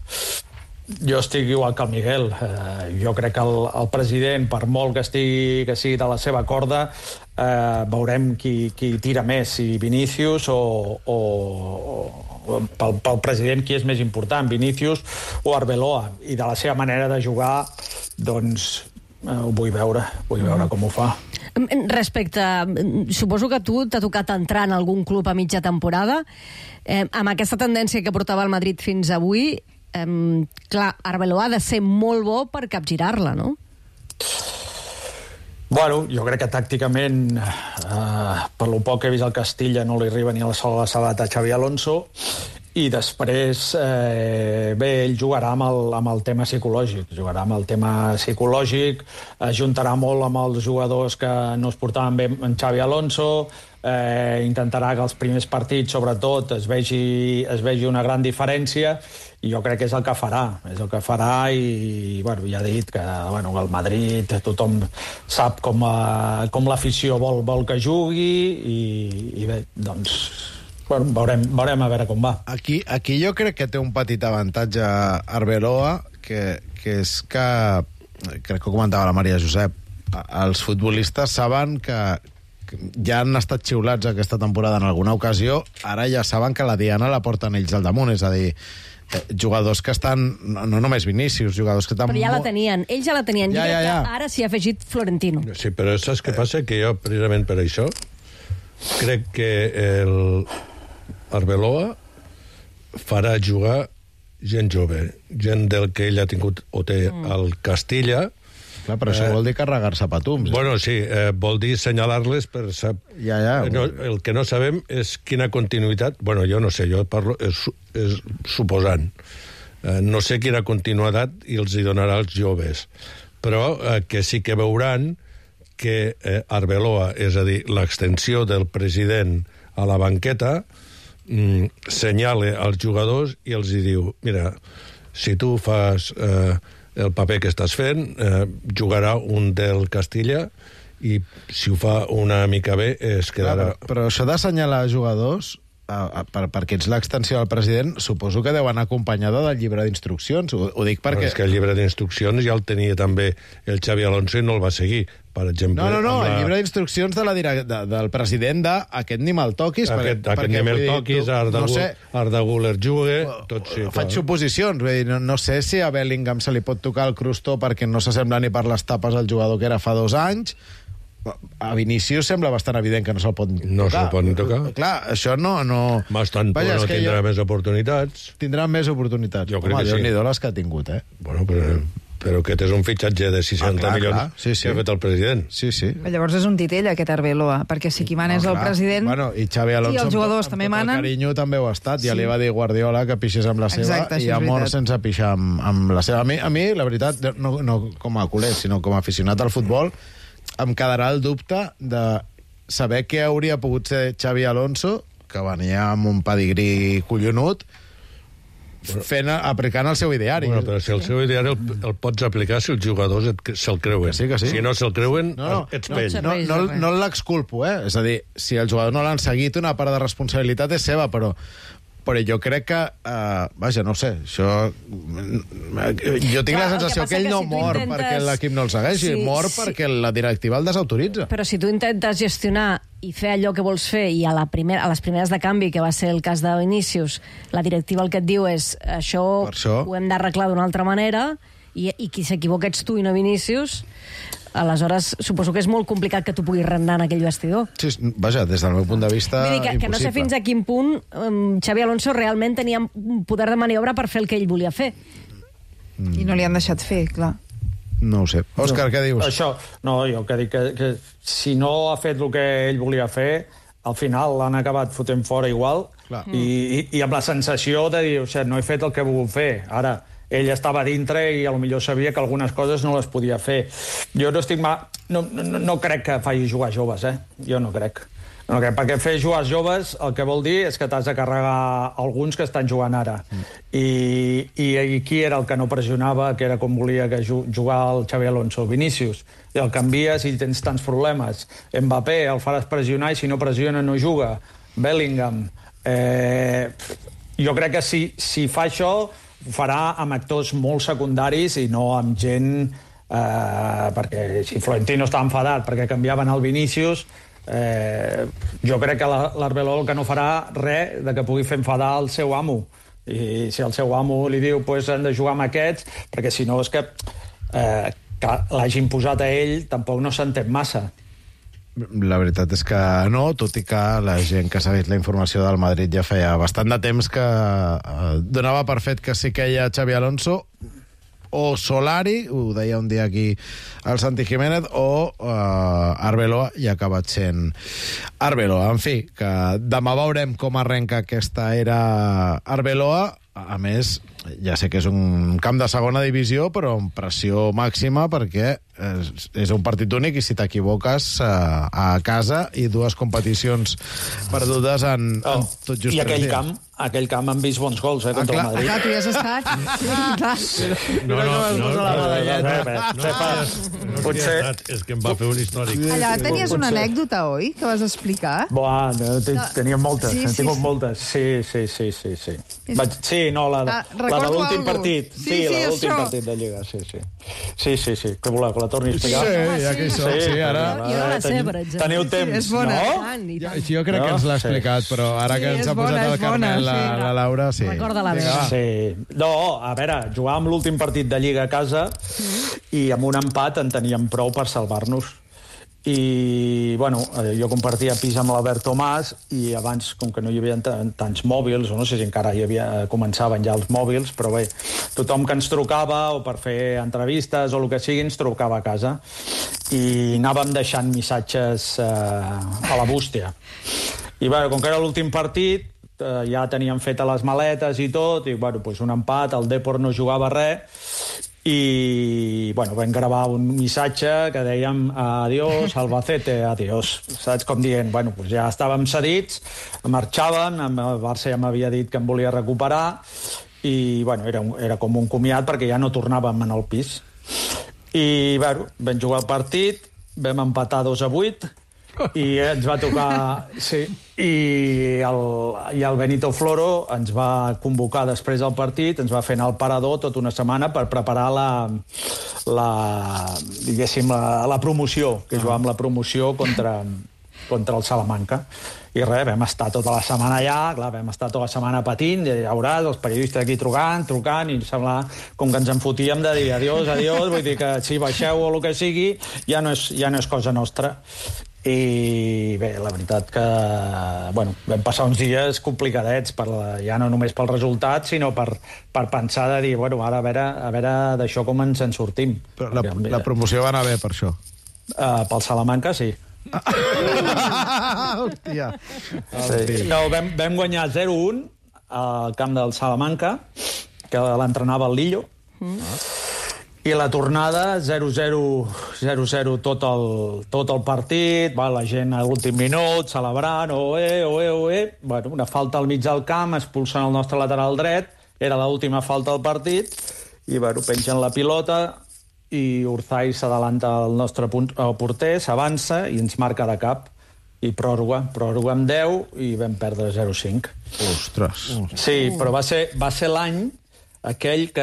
S6: Jo estic igual que el Miguel. Eh, jo crec que el, el president, per molt que estigui que sigui de la seva corda, eh, veurem qui, qui tira més, si Vinícius o, o, o pel, pel president qui és més important, Vinícius o Arbeloa. I de la seva manera de jugar, doncs eh, ho vull veure, vull veure com ho fa.
S3: Respecte, suposo que a tu t'ha tocat entrar en algun club a mitja temporada. Eh, amb aquesta tendència que portava el Madrid fins avui, Um, clar, Arbeloa ha de ser molt bo per capgirar-la, no?
S6: Bueno, jo crec que tàcticament, eh, per lo poc que he vist al Castilla, no li arriba ni a la sola salat a Xavi Alonso, i després, eh, bé, ell jugarà amb el, amb el tema psicològic, jugarà amb el tema psicològic, ajuntarà molt amb els jugadors que no es portaven bé amb Xavi Alonso, eh, intentarà que els primers partits, sobretot, es vegi, es vegi una gran diferència, i jo crec que és el que farà, és el que farà, i bueno, ja he dit que bueno, el Madrid, tothom sap com, a, com l'afició vol, vol que jugui, i, i bé, doncs bueno, veurem, veurem a veure com va.
S2: Aquí, aquí jo crec que té un petit avantatge Arbeloa, que, que és que, crec que ho comentava la Maria Josep, els futbolistes saben que ja han estat xiulats aquesta temporada en alguna ocasió, ara ja saben que la diana la porten ells al damunt, és a dir, eh, jugadors que estan, no, no només Vinícius, jugadors que estan...
S3: Però ja la tenien, ells ja la tenien, ja, ja, ja. Ara s'hi ha afegit Florentino.
S4: Sí, però saps què passa? Que jo, precisament per això, crec que el Arbeloa farà jugar gent jove, gent del que ell ha tingut o té mm. al Castilla.
S2: Clar, però això eh, vol dir carregar-se patums.
S4: Bueno, sí, eh, vol dir senyalar-les per... Sap...
S2: Ja, ja.
S4: No, el que no sabem és quina continuïtat... Bueno, jo no sé, jo parlo és, és suposant. Eh, no sé quina continuïtat i els hi donarà als joves, però eh, que sí que veuran que eh, Arbeloa, és a dir, l'extensió del president a la banqueta, mm, senyala als jugadors i els hi diu, mira, si tu fas eh, el paper que estàs fent, eh, jugarà un del Castilla i si ho fa una mica bé es quedarà...
S2: Clar, però, però això d'assenyalar jugadors, a, a, per, perquè ets l'extensió del president, suposo que deu anar acompanyada del llibre d'instruccions. Ho, ho dic perquè...
S4: Però és que el llibre d'instruccions ja el tenia també el Xavi Alonso i no el va seguir. Per exemple,
S2: no, no, no,
S4: la...
S2: el llibre d'instruccions de la direc... de, del president de aquest ni me'l toquis.
S4: Aquest,
S2: perquè,
S4: aquest ni me'l toquis, Arda, no sé, Arda Güler jugue, tot sí.
S2: Faig clar. Suposicions, vull dir, no, no sé si a Bellingham se li pot tocar el crostó perquè no s'assembla ni per les tapes al jugador que era fa dos anys. A Vinícius sembla bastant evident que no se'l pot tocar.
S4: No se'l pot ni tocar.
S2: Clar, això no... no...
S4: Bastant, Vaja, no tindrà jo... més oportunitats.
S2: Tindrà més oportunitats.
S4: Jo crec
S2: Home,
S4: que sí.
S2: Déu-n'hi-do les que ha tingut, eh?
S4: Bueno, però... Però aquest és un fitxatge de seixanta ah, milions sí, sí. que ha fet el president.
S2: Sí, sí.
S5: Però llavors és un titell, aquest Arbeloa, perquè si qui mana és el president...
S2: Bueno, i Xavi Alonso,
S5: i els jugadors també manen.
S2: El carinyo també ho ha estat. Sí. Ja li va dir Guardiola que pixés amb la seva.
S5: Exacte,
S2: i ha mort sense pixar amb, amb la seva. A mi, a mi, la veritat, no, no com a culer, sinó com a aficionat al futbol, em quedarà el dubte de saber què hauria pogut ser Xavi Alonso, que venia amb un pedigrí collonut, fent, aplicant el seu ideari.
S4: Bueno, però si el seu ideari el, el pots aplicar si els jugadors se'l creuen.
S2: Que sí, que sí.
S4: Si no se'l creuen,
S2: no, no,
S4: ets
S2: no,
S4: pell.
S2: No, no, no, no l'exculpo, eh? És a dir, si els jugadors no l'han seguit, una part de responsabilitat és seva, però però jo crec que... Uh, vaja, no sé, això... Jo tinc Clar, la sensació que, que ell no si mor intentes... perquè l'equip no el segueixi, sí, mor sí. perquè la directiva el desautoritza.
S3: Però si tu intentes gestionar i fer allò que vols fer, i a, la primer, a les primeres de canvi, que va ser el cas de Vinícius, la directiva el que et diu és això, això... ho hem d'arreglar d'una altra manera, i, i qui s'equivoca ets tu i no Vinícius, aleshores suposo que és molt complicat que tu puguis regnar en aquell vestidor.
S2: Sí, vaja, des del meu punt de vista,
S3: Vull dir que,
S2: impossible.
S3: Que no sé fins a quin punt um, Xavi Alonso realment tenia un poder de maniobra per fer el que ell volia fer.
S5: Mm. I no li han deixat fer, clar.
S2: No ho sé. Òscar, no, què dius?
S6: Això, no, jo que dic que, que si no ha fet el que ell volia fer, al final l'han acabat fotent fora igual, i, i, i amb la sensació de dir, o sigui, no he fet el que he volgut fer. Ara, ell estava dintre i potser sabia que algunes coses no les podia fer. Jo no estic... Ma... No, no, no crec que faci jugar joves, eh? Jo no crec. No crec, perquè fer jugar joves el que vol dir és que t'has de carregar alguns que estan jugant ara. Mm. I, i, I qui era el que no pressionava, que era com volia que jugar el Xavi Alonso? Vinícius. I el canvies i tens tants problemes. Mbappé, el faràs pressionar i si no pressiona no juga. Bellingham. Eh... Jo crec que si, si fa això ho farà amb actors molt secundaris i no amb gent... Eh, perquè si Florentino està enfadat perquè canviaven el Vinícius, eh, jo crec que l'Arbeloa el que no farà res de que pugui fer enfadar el seu amo. I si el seu amo li diu pues, hem de jugar amb aquests, perquè si no és que, eh, que l'hagin posat a ell tampoc no s'entén massa.
S2: La veritat és que no, tot i que la gent que s'ha vist la informació del Madrid ja feia bastant de temps que eh, donava per fet que sí que hi ha Xavi Alonso o Solari, ho deia un dia aquí el Santi Jiménez, o eh, Arbeloa, i ha acabat sent Arbeloa. En fi, que demà veurem com arrenca aquesta era Arbeloa. A més, ja sé que és un camp de segona divisió, però amb pressió màxima, perquè és, és un partit únic i si t'equivoques a, a casa i dues competicions perdudes en,
S6: oh,
S2: en tot just
S6: i aquell
S2: tres
S6: camp, aquell camp han vist bons gols, eh, contra
S5: ah,
S6: el Madrid.
S5: Ah, tu hi has estat? Sí,
S4: no, no, no, no, potser... És que em va fer un històric.
S5: Allà tenies una anècdota, oi, que vas explicar?
S6: Buah, tenia moltes,
S5: sí,
S6: n'he tingut
S5: sí,
S6: moltes. Sí, sí, sí, sí, sí. Vaig, sí, no, la, ah, la de l'últim partit. Sí, sí, sí, la l'últim partit de Lliga, sí, sí. Sí, sí, sí. Què voleu, que la torni a explicar?
S2: Sí, ja que hi som, sí, ara...
S3: Jo no la sé, per exemple.
S6: Teniu temps,
S5: és bona.
S6: no?
S2: Jo, jo crec que ens l'ha explicat, però ara que ens ha posat el Carmel, la, la Laura, sí.
S3: Recorda-la bé.
S6: Sí. No, a veure, jugàvem l'últim partit de Lliga a casa i amb un empat en teníem prou per salvar-nos. I, bueno, jo compartia pis amb l'Albert Tomàs i abans, com que no hi havia tants mòbils, o no sé si encara hi havia, començaven ja els mòbils, però bé, tothom que ens trucava o per fer entrevistes o el que sigui ens trucava a casa i anàvem deixant missatges eh, a la bústia. I, bé, com que era l'últim partit, ja tenien fetes les maletes i tot, i bueno, pues un empat, el Depor no jugava res, i bueno, vam gravar un missatge que dèiem adiós, Albacete, adiós. Saps? Com dient, bueno, pues ja estàvem cedits, marxàvem, el Barça ja m'havia dit que em volia recuperar, i bueno, era, era com un comiat perquè ja no tornàvem en el pis. I bueno, vam jugar el partit, vam empatar dos a vuit, i ens va tocar... Sí, i el, i el Benito Floro ens va convocar després del partit, ens va fer anar al parador tota una setmana per preparar la, la diguéssim, la, la promoció, que jugàvem la promoció contra, contra el Salamanca. I res, vam estar tota la setmana allà, clar, vam estar tota la setmana patint, i ja veuràs, els periodistes aquí trucant, trucant, i sembla com que ens en fotíem de dir adiós, adiós, vull dir que si baixeu o el que sigui, ja no és, ja no és cosa nostra. I bé, la veritat que bueno, vam passar uns dies complicadets, per la, ja no només pel resultat, sinó per, per pensar de dir, bueno, ara a veure, a veure d'això com ens en sortim.
S2: Però la, la promoció va anar bé per això?
S6: Uh, pel Salamanca, sí.
S2: Hòstia.
S6: Sí. No, vam, vam guanyar zero a un al camp del Salamanca, que l'entrenava el Lillo, mm. i la tornada zero zero tot el, tot el partit, va, la gent a l'últim minut celebrant, oe, oe, oe, bueno, una falta al mig del camp, expulsen el nostre lateral dret, era l'última falta del partit, i bueno, pengen la pilota, i Urzai s'adalanta al nostre punt, al porter, s'avança i ens marca de cap, i pròrroga, pròrroga amb deu, i vam perdre zero a cinc.
S2: Ostres.
S6: Sí, però va ser, va ser l'any aquell que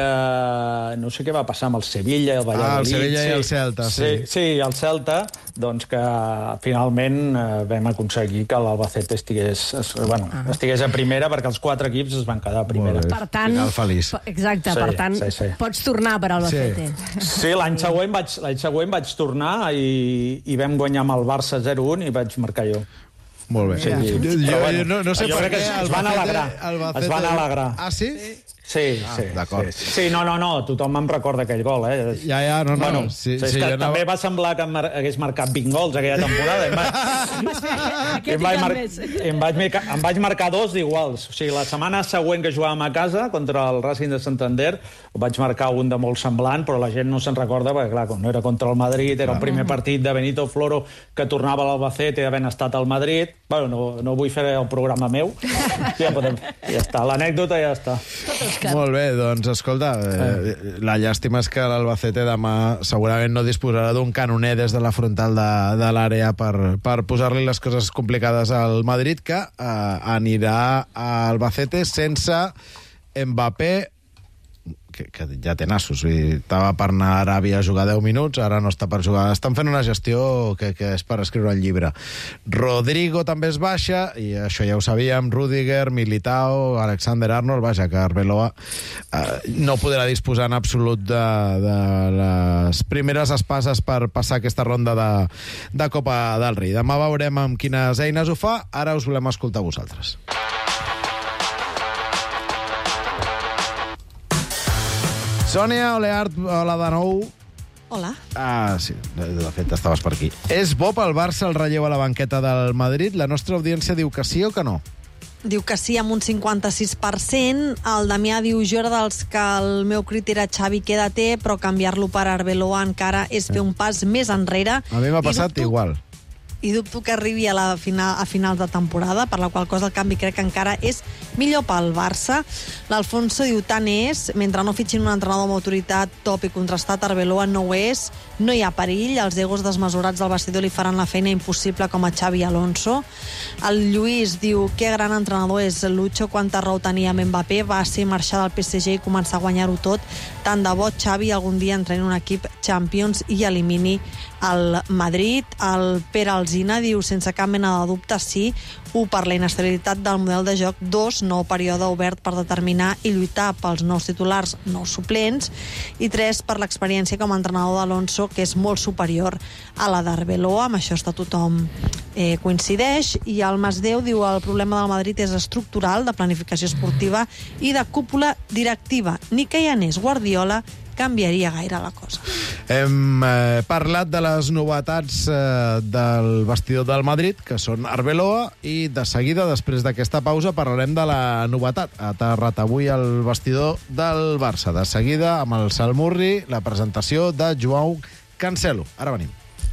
S6: no sé què va passar amb el Sevilla, el Valladolid...
S2: Ah, el Sevilla
S6: sí,
S2: i el Celta, sí.
S6: Sí, sí, el Celta, doncs que finalment eh, vam aconseguir que l'Albacete estigués, es, bueno, ah. estigués a primera, perquè els quatre equips es van quedar a primera.
S3: Per tant,
S2: final feliç.
S3: Exacte,
S6: sí,
S3: per tant,
S6: sí, sí.
S3: pots tornar per Albacete.
S6: Sí, sí l'any següent, vaig, l'any següent vaig tornar i, i vam guanyar amb el Barça zero a un i vaig marcar jo.
S2: Molt bé.
S6: Sí,
S2: jo,
S6: jo,
S2: jo,
S6: bueno,
S2: no, no sé
S6: jo
S2: per
S6: què,
S2: què...
S6: Es van alegrar. Es van alegrar.
S2: Ah, sí?
S6: Sí,
S2: ah,
S6: sí.
S2: D'acord.
S6: Sí, sí, no, no, no, tothom em recorda aquell gol, eh?
S2: Ja, ja, no, no.
S6: Bueno,
S2: sí,
S6: sí,
S2: sí,
S6: que
S2: anava...
S6: també va semblar que em mar hagués marcat vint gols aquella temporada. Em, va... em, vaig mar... em, vaig marcar... em vaig marcar dos d'iguals. O sigui, la setmana següent que jugàvem a casa contra el Racing de Santander, vaig marcar un de molt semblant, però la gent no se'n recorda, perquè clar, no era contra el Madrid, era el primer partit de Benito Floro que tornava a l'Albacete havent estat al Madrid. Bueno, no, no vull fer el programa meu. Ja podem... Ja està, l'anècdota ja està.
S2: Molt bé, doncs, escolta, eh, la llàstima és que l'Albacete demà segurament no disposarà d'un canoner des de la frontal de, de l'àrea per, per posar-li les coses complicades al Madrid, que eh, anirà a Albacete sense Mbappé, que, que ja té nassos. Estava per anar a Aràbia a jugar deu minuts, ara no està per jugar. Estan fent una gestió que, que és per escriure el llibre. Rodrigo també es baixa, i això ja ho sabíem, Rüdiger, Militao, Alexander-Arnold, vaja, que Arbeloa eh, no podrà disposar en absolut de, de les primeres espases per passar aquesta ronda de, de Copa del Rei. Demà veurem amb quines eines ho fa, ara us volem escoltar vosaltres. Sònia Oleart, hola de nou.
S8: Hola.
S2: Ah, sí, de fet estaves per aquí. És bo pel Barça el relleu a la banqueta del Madrid? La nostra audiència diu que sí o que no?
S8: Diu que sí amb un cinquanta-sis per cent. El Damià diu, jo era dels que el meu crit era Xavi, quédate, però canviar-lo per Arbeloa encara és fer un pas més enrere.
S2: A mi m'ha passat dubto... igual.
S8: I dubto que arribi a, la final, a finals de temporada, per la qual cosa el canvi crec que encara és millor pel Barça. L'Alfonso diu, tant és, mentre no fitxin un entrenador amb autoritat top i contrastat, Arbeloa no ho és, no hi ha perill, els egos desmesurats del vestidor li faran la feina impossible com a Xavi Alonso. El Lluís diu, que gran entrenador és Lucho, quanta raó tenia amb Mbappé, va ser marxar del P S G i començar a guanyar-ho tot, tant de bo Xavi algun dia entreni un equip Champions i elimini el Madrid. El Pere Alsina diu, sense cap mena de dubte, sí. Un, per la inestabilitat del model de joc. Dos, nou període obert per determinar i lluitar pels nous titulars, nous suplents. I tres, per l'experiència com a entrenador d'Alonso, que és molt superior a la d'Arbeloa. Amb això està tothom eh, coincideix. I el Masdeu diu, el problema del Madrid és estructural, de planificació esportiva i de cúpula directiva. Ni que hi anés Guardiola canviaria gaire la cosa.
S2: Hem eh, parlat de les novetats eh, del vestidor del Madrid, que són Arbeloa, i de seguida, després d'aquesta pausa, parlarem de la novetat. Ha aterrat avui el vestidor del Barça. De seguida, amb el Salmurri, la presentació de Joao Cancelo. Ara venim.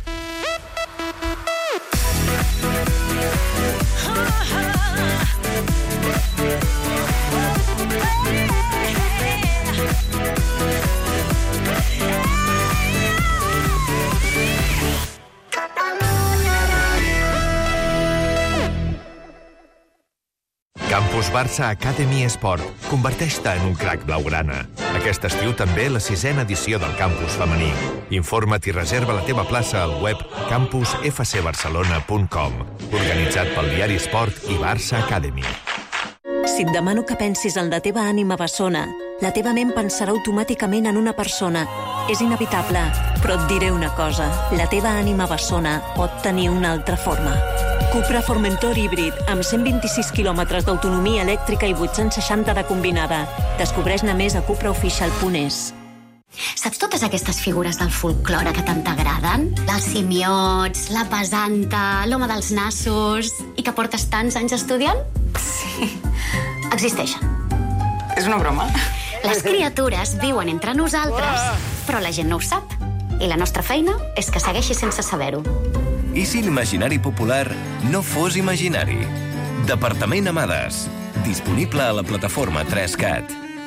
S11: Campus Barça Academy Esport. Converteix-te en un crac blaugrana. Aquest estiu també la sisena edició del campus femení. Informa't i reserva la teva plaça al web campus f c barcelona punt com. Organitzat pel diari Esport i Barça Academy.
S12: Si et demano que pensis en la teva ànima bessona, la teva ment pensarà automàticament en una persona. És inevitable, però et diré una cosa. La teva ànima bessona pot tenir una altra forma. Cupra Formentor híbrid, amb cent vint-i-sis quilòmetres d'autonomia elèctrica i vuit-cents seixanta de combinada. Descobreix-ne més a cupra oficial punt es.
S13: Saps totes aquestes figures del folklore que tant t'agraden? Els simiots, la pesanta, l'home dels nassos... I que portes tants anys estudiant? Sí. Existeixen.
S14: És una broma?
S13: Les criatures viuen entre nosaltres, però la gent no ho sap. I la nostra feina és que segueixi sense saber-ho.
S15: I si l'imaginari popular no fos imaginari? Departament Amades. Disponible a la plataforma tres cat.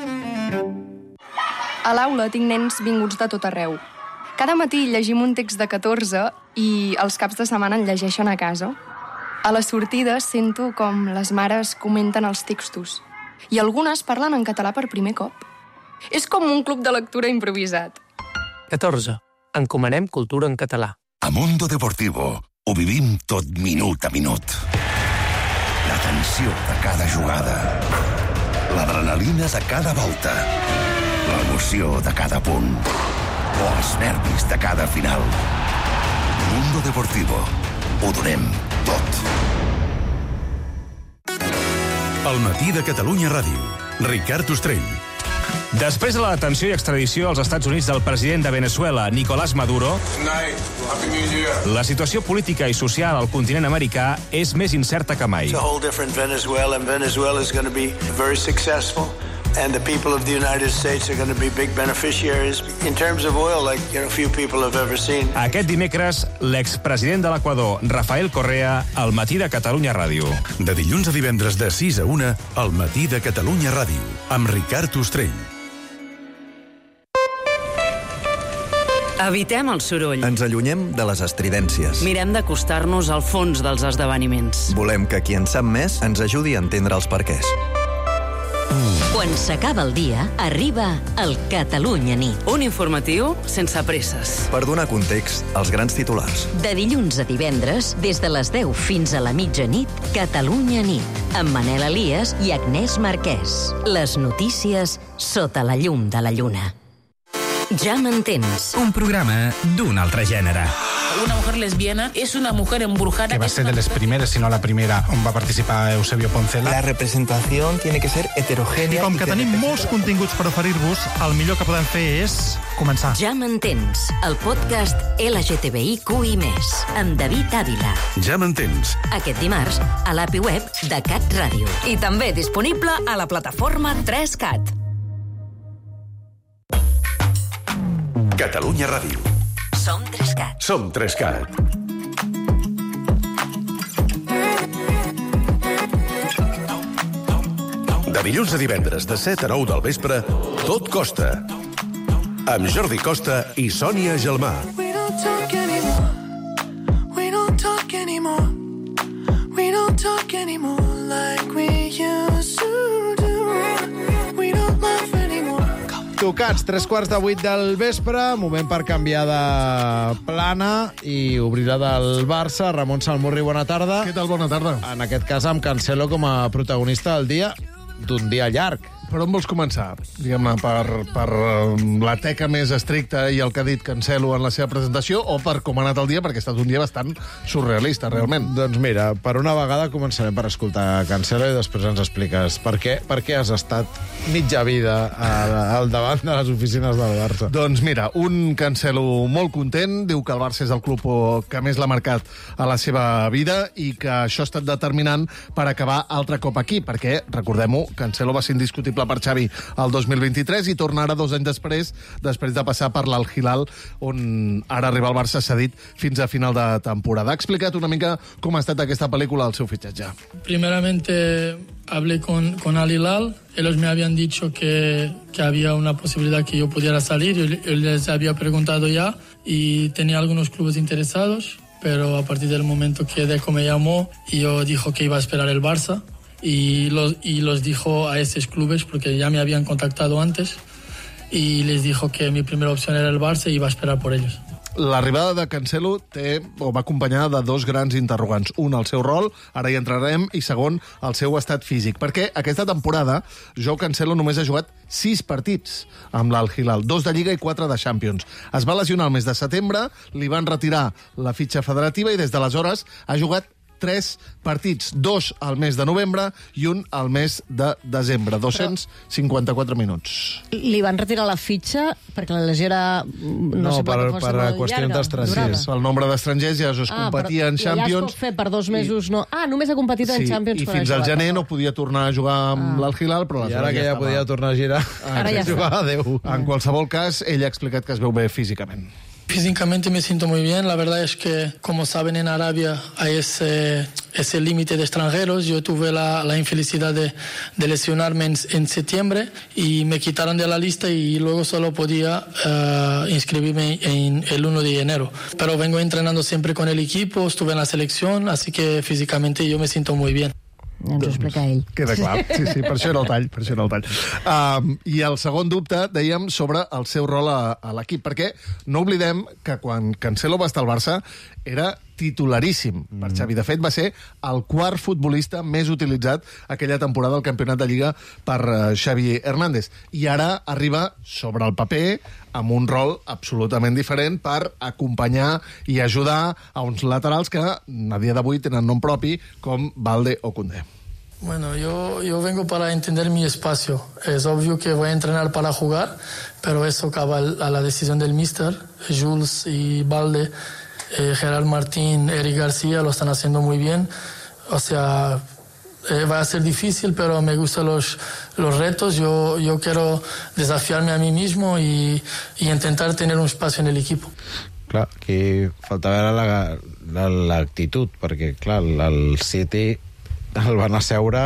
S16: A l'aula tinc nens vinguts de tot arreu. Cada matí llegim un text de catorze i els caps de setmana en llegeixen a casa. A les sortides sento com les mares comenten els textos i algunes parlen en català per primer cop. És com un club de lectura improvisat.
S17: catorze. Encomanem cultura en català.
S18: A Mundo Deportivo ho vivim tot minut a minut. La tensió de cada jugada, l'adrenalina de cada volta, l'emoció de cada punt o els nervis de cada final. Mundo Deportivo. Ho donem tot.
S1: El matí de Catalunya Ràdio. Ricard Ostrell.
S19: Després de la detenció i extradició als Estats Units del president de Venezuela, Nicolás Maduro, la situació política i social al continent americà és més incerta que mai.
S20: It's a whole different Venezuela, and Venezuela is going to be very successful. And the people of the United States are going to be big beneficiaries in terms of oil, like you know, few people have ever seen.
S19: Aquest dimecres, l'expresident de l'Equador, Rafael Correa, al matí de Catalunya Ràdio.
S1: De dilluns a divendres de sis a una, al matí de Catalunya Ràdio, amb Ricard Ostrell.
S21: Evitem el soroll.
S22: Ens allunyem de les estridències.
S21: Mirem d'acostar-nos al fons dels esdeveniments.
S22: Volem que qui en sap més ens ajudi a entendre els perquès.
S12: Quan s'acaba el dia, arriba el Catalunya Nit.
S21: Un informatiu sense presses.
S22: Per donar context als grans titulars.
S12: De dilluns a divendres, des de les deu fins a la mitjanit, Catalunya Nit, amb Manel Elias i Agnès Marquès. Les notícies sota la llum de la lluna. Ja m'entens.
S23: Un programa d'un altre gènere.
S24: Una mujer lesbiana es una mujer embrujada.
S25: Que va ser de les primeres, si no la primera, on va participar Eusebio Poncela.
S26: La representació tiene que ser heterogènia.
S25: I com que tenim molts continguts per oferir-vos, el millor que podem fer és començar.
S12: Ja m'entens, el podcast L G T B I Q i més, amb David Ávila.
S1: Ja m'entens.
S12: Aquest dimarts, a l'A P I web de Cat Ràdio.
S21: I també disponible a la plataforma tres cat.
S1: Catalunya Ràdio.
S12: Som tres cat.
S1: Som tres cat. De dilluns a divendres, de set a nou del vespre, Tot Costa. Amb Jordi Costa i Sònia Gelmà.
S27: We don't talk anymore. We don't talk anymore. We don't talk anymore like we used to do. We don't laugh anymore.
S2: Tocats, tres quarts de vuit del vespre, moment per canviar de plana i obrir la del Barça. Ramon Salmurri, bona tarda.
S28: Què tal, bona tarda?
S2: En aquest cas amb Cancelo com a protagonista del dia, d'un dia llarg.
S3: per on vols començar? Diguem-ne, per, per la teca més estricta i el que ha dit Cancelo en la seva presentació, o per com ha anat el dia, perquè ha estat un dia bastant surrealista, realment.
S2: Doncs mira, per una vegada començarem per escoltar Cancelo i després ens expliques per què, per què has estat mitja vida al, al davant de les oficines del Barça.
S3: Doncs mira, un Cancelo molt content, diu que el Barça és el club que més l'ha marcat a la seva vida i que això ha estat determinant per acabar altre cop aquí, perquè, recordem-ho, Cancelo va ser indiscutible per Xavi el dos mil vint-i-tres i torna ara dos anys després, després de passar per l'Al Hilal, on ara arriba al Barça cedit fins a final de temporada. Ha explicat una mica com ha estat aquesta pel·lícula del seu fitxatge.
S4: Primeramente hablé con, con Al Hilal. Ellos me habían dicho que, que había una posibilidad que yo pudiera salir. Yo, yo les había preguntado ya y tenía algunos clubes interesados, pero a partir del momento que Deco me llamó y yo dijo que iba a esperar el Barça, y los, y los dijo a esos clubes, porque ya me habían contactado antes, y les dijo que mi primera opción era el Barça y iba a esperar por ellos.
S3: L'arribada de Cancelo té, o va acompanyada de dos grans interrogants. Un, el seu rol, ara hi entrarem, i segon, el seu estat físic. Perquè aquesta temporada, Joao Cancelo només ha jugat sis partits amb l'Al Hilal, dos de Lliga i quatre de Champions. Es va lesionar el mes de setembre, li van retirar la fitxa federativa i des d'aleshores ha jugat tres partits, dos al mes de novembre i un al mes de desembre, dos-cents cinquanta-quatre minuts.
S5: Li van retirar la fitxa perquè la lesió era... No,
S2: no
S5: sé,
S2: per,
S5: per
S2: qüestions d'estrangers.
S3: El nombre d'estrangers ja es
S5: ah,
S3: competia en Champions.
S5: Ja es pot fer per dos mesos, no? Ah, només ha competit
S3: sí,
S5: en Champions.
S3: I fins al gener no podia tornar a jugar amb ah. l'Al Hilal, però
S2: I ara que ja, ja podia tornar a girar,
S5: ara ja
S2: jugava adeu.
S3: En qualsevol cas, ell ha explicat que es veu bé físicament.
S4: Físicamente me siento muy bien. La verdad es que, como saben, en Arabia hay ese, ese límite de extranjeros. Yo tuve la, la infelicidad de, de lesionarme en, en septiembre y me quitaron de la lista y luego solo podía uh, inscribirme en el uno de enero. Pero vengo entrenando siempre con el equipo, estuve en la selección, así que físicamente yo me siento muy bien.
S5: Ens ho explica ell.
S3: Queda clar. Sí, sí, per això era el tall. Per això era el tall. Um, I el segon dubte, dèiem, sobre el seu rol a, a l'equip, perquè no oblidem que quan Cancelo va estar al Barça era titularíssim per Xavi. De fet, va ser el quart futbolista més utilitzat aquella temporada al Campionat de Lliga per uh, Xavi Hernández. I ara arriba sobre el paper amb un rol absolutament diferent per acompanyar i ajudar a uns laterals que a dia d'avui tenen nom propi, com Balde o Koundé.
S4: Bueno, yo, yo vengo para entender mi espacio. Es obvio que voy a entrenar para jugar, pero eso acaba a la decisión del míster. Jules y Balde, eh, Gerard Martín, Eric García lo están haciendo muy bien. O sea, eh, va a ser difícil, pero me gustan los, los retos. Yo, yo quiero desafiarme a mí mismo y, y intentar tener un espacio en el equipo.
S2: Clar, aquí falta veure l'actitud, perquè, clar, el City el van asseure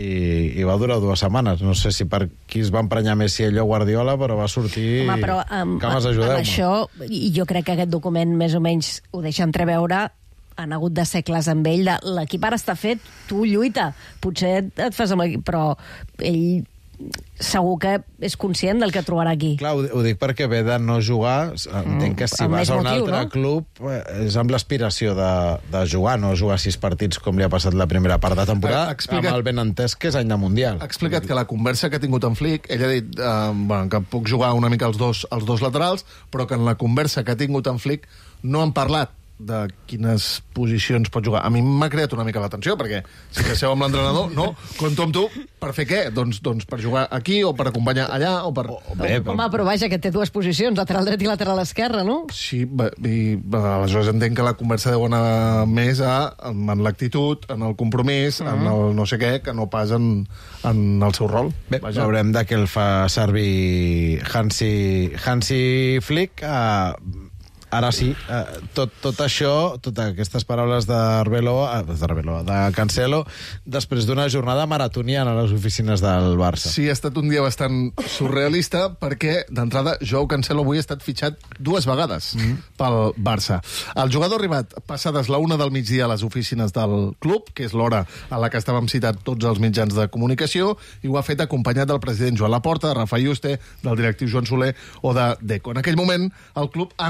S2: i, i va durar dues setmanes. No sé si per qui es va emprenyar Messi allò Guardiola, però va sortir...
S5: Home, però amb,
S2: cames, ajudeu-me.
S5: Amb això, i jo crec que aquest document més o menys ho deixa entreveure, han hagut de segles amb ell, de, l'equip ara està fet, tu lluita, potser et fas amb l'equip, però ell segur que és conscient del que trobarà aquí.
S2: Clar, ho, ho dic perquè ve de no jugar, entenc que si vas a un motiu, altre no? club és amb l'aspiració de, de jugar, no jugar sis partits com li ha passat la primera part de temporada, explicat, amb el ben entès que és any de Mundial.
S3: Ha explicat que la conversa que ha tingut en Flick, ell ha dit eh, bueno, que puc jugar una mica els dos, els dos laterals, però que en la conversa que ha tingut en Flick no han parlat de quines posicions pot jugar. A mi m'ha creat una mica l'atenció, perquè si passeu amb l'entrenador, no, compto amb tu, per fer què? Doncs, doncs per jugar aquí, o per acompanyar allà, o per... O,
S5: bé, Home, però vaja, que té dues posicions, lateral dret i lateral esquerre, no?
S3: Sí, i aleshores entenc que la conversa deu anar més a, en l'actitud, en el compromís, uh -huh. en el no sé què, que no pas en, en el seu rol.
S2: Bé, vaja. Veurem de què el fa servir Hansi, Hansi Flick. Uh, Ara sí, eh, tot, tot això, totes aquestes paraules d'Arbeloa, de, Arbeloa, de Cancelo, després d'una jornada maratoniana a les oficines del Barça.
S3: Sí, ha estat un dia bastant surrealista perquè, d'entrada, Joao Cancelo avui ha estat fitxat dues vegades mm. pel Barça. El jugador ha arribat passades la una del migdia a les oficines del club, que és l'hora a la que estàvem citat tots els mitjans de comunicació, i ho ha fet acompanyat del president Joan Laporta, de Rafa Yuste, del directiu Joan Soler o de Deco. En aquell moment, el club ha anunciat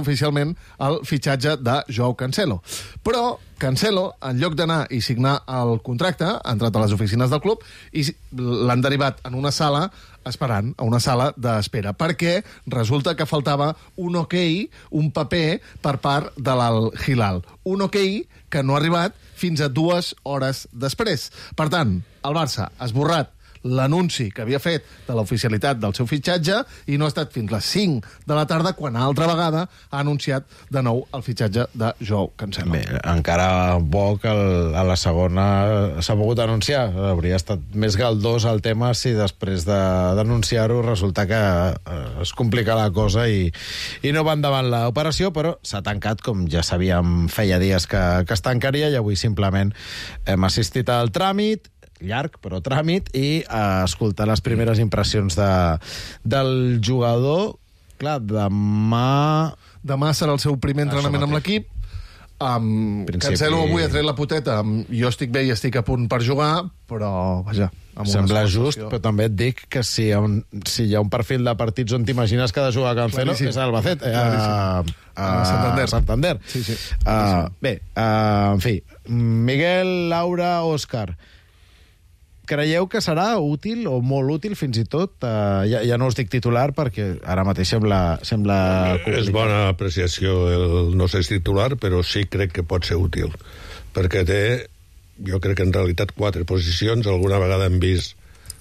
S3: oficialment el fitxatge de Joao Cancelo. Però Cancelo, en lloc d'anar i signar el contracte, ha entrat a les oficines del club i l'han derivat en una sala esperant, a una sala d'espera, perquè resulta que faltava un ok, un paper per part de l'Al Hilal. Un ok que no ha arribat fins a dues hores després. Per tant, el Barça ha esborrat l'anunci que havia fet de l'oficialitat del seu fitxatge i no ha estat fins les cinc de la tarda quan altra vegada ha anunciat de nou el fitxatge de Joao Cancelo.
S2: Bé, encara bo que el, a la segona s'ha pogut anunciar. Hauria estat més galdós el tema si després d'anunciar-ho resulta que eh, es complica la cosa i, i no va endavant l'operació, però s'ha tancat, com ja sabíem feia dies que, que es tancaria, i avui simplement hem assistit al tràmit, llarg, però tràmit, i a escoltar les primeres impressions de, del jugador. Clar, demà...
S3: Demà serà el seu primer entrenament amb l'equip. Um, Principi... Cancelo avui ha tret la poteta. Jo estic bé i estic a punt per jugar, però, vaja...
S2: Sembla just, però també et dic que si hi ha un, si hi ha un perfil de partits on t'imagines que ha de jugar Cancelo, claríssim, és Albacete, a, a, a Santander. Santander. Sí, sí. Uh, bé, uh, en fi, Miguel, Laura, Òscar, creieu que serà útil o molt útil fins i tot? Uh, ja, ja no us dic titular perquè ara mateix sembla, sembla complicat.
S6: És bona apreciació el no ser titular, però sí crec que pot ser útil, perquè té, jo crec que en realitat quatre posicions. Alguna vegada hem vist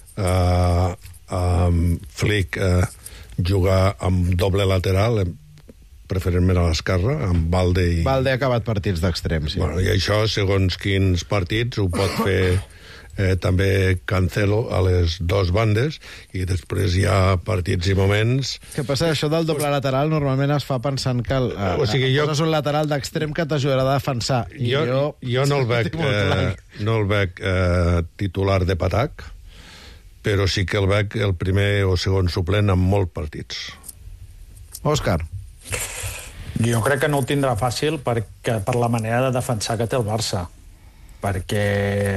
S6: uh, um, Flick uh, jugar amb doble lateral, preferentment a l'esquerra, amb Balde i...
S2: Balde ha acabat partits d'extrem, sí.
S6: Bueno, i això, segons quins partits, ho pot fer... Eh, també Cancelo a les dues bandes, i després hi ha partits i moments...
S2: Què passa? Això del doble lateral normalment es fa pensant que el, eh, o sigui, jo... poses un lateral d'extrem que t'ajudarà a defensar. I
S6: jo,
S2: jo...
S6: jo no el veig, eh, no el veig eh, titular de patac, però sí que el veig el primer o segon suplent en molts partits.
S2: Òscar.
S7: Jo crec que no ho tindrà fàcil perquè, per la manera de defensar que té el Barça, perquè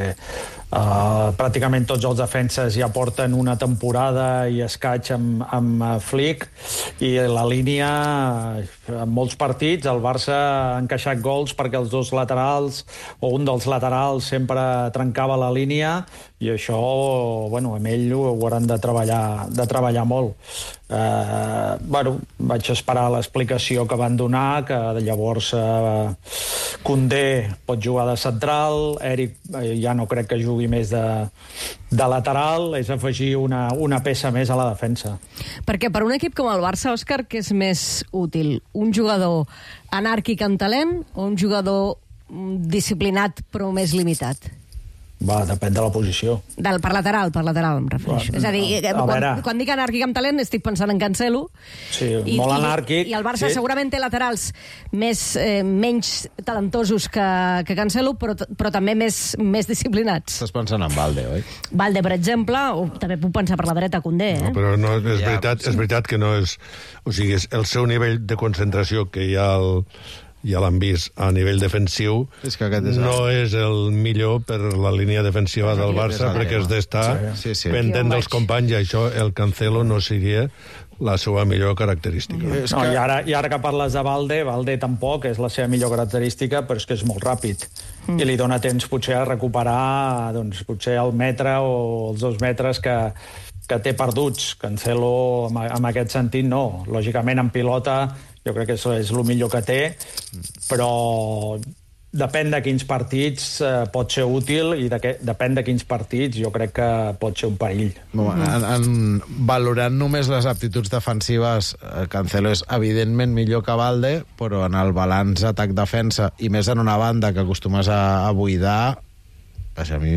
S7: Uh, pràcticament tots els defenses ja porten una temporada i escaig amb, amb Flick, i la línia, en molts partits el Barça ha encaixat gols perquè els dos laterals o un dels laterals sempre trencava la línia, i això, bueno, amb ell ho hauran de treballar, de treballar molt. Uh, bueno, vaig esperar l'explicació que van donar, que llavors uh, Koundé pot jugar de central, Eric uh, ja no crec que jugui més de, de lateral, és afegir una, una peça més a la defensa.
S5: Perquè per un equip com el Barça, Òscar, què és més útil? Un jugador anàrquic amb talent o un jugador disciplinat però més limitat?
S7: Va, depèn de la posició.
S5: Del, per lateral, per lateral em refereixo. Va, és a dir, a quan, veure... quan dic anàrquic amb talent estic pensant en Cancelo.
S7: Sí,
S5: i,
S7: molt anàrquic.
S5: I, i el Barça
S7: sí.
S5: segurament té laterals més, eh, menys talentosos que, que Cancelo, però, però també més, més disciplinats.
S2: Estàs pensant en Balde, oi?
S5: Balde, per exemple, o també puc pensar per la dreta Koundé, eh?
S6: No, però no, és, ja, veritat, sí. és veritat que no és... O sigui, és el seu nivell de concentració que hi ha al... ja l'han vist a nivell defensiu,
S2: és que és
S6: no és el millor per la línia defensiva del Barça, perquè és d'estar
S2: sí, sí.
S6: pendent dels companys, i això el Cancelo no seria la seva millor característica.
S7: No, que... i, ara, I ara que parles de Balde, Balde tampoc és la seva millor característica, però és que és molt ràpid. Mm. I li dona temps potser a recuperar, doncs, potser el metre o els dos metres que, que té perduts. Cancelo, en, en aquest sentit, no. Lògicament, en pilota, jo crec que això és el millor que té, però depèn de quins partits eh, pot ser útil, i de que, depèn de quins partits jo crec que pot ser un perill.
S2: No, en, en, valorant només les aptituds defensives, Cancelo és evidentment millor que Balde, però en el balanç atac-defensa, i més en una banda que acostumes a, a buidar, a mi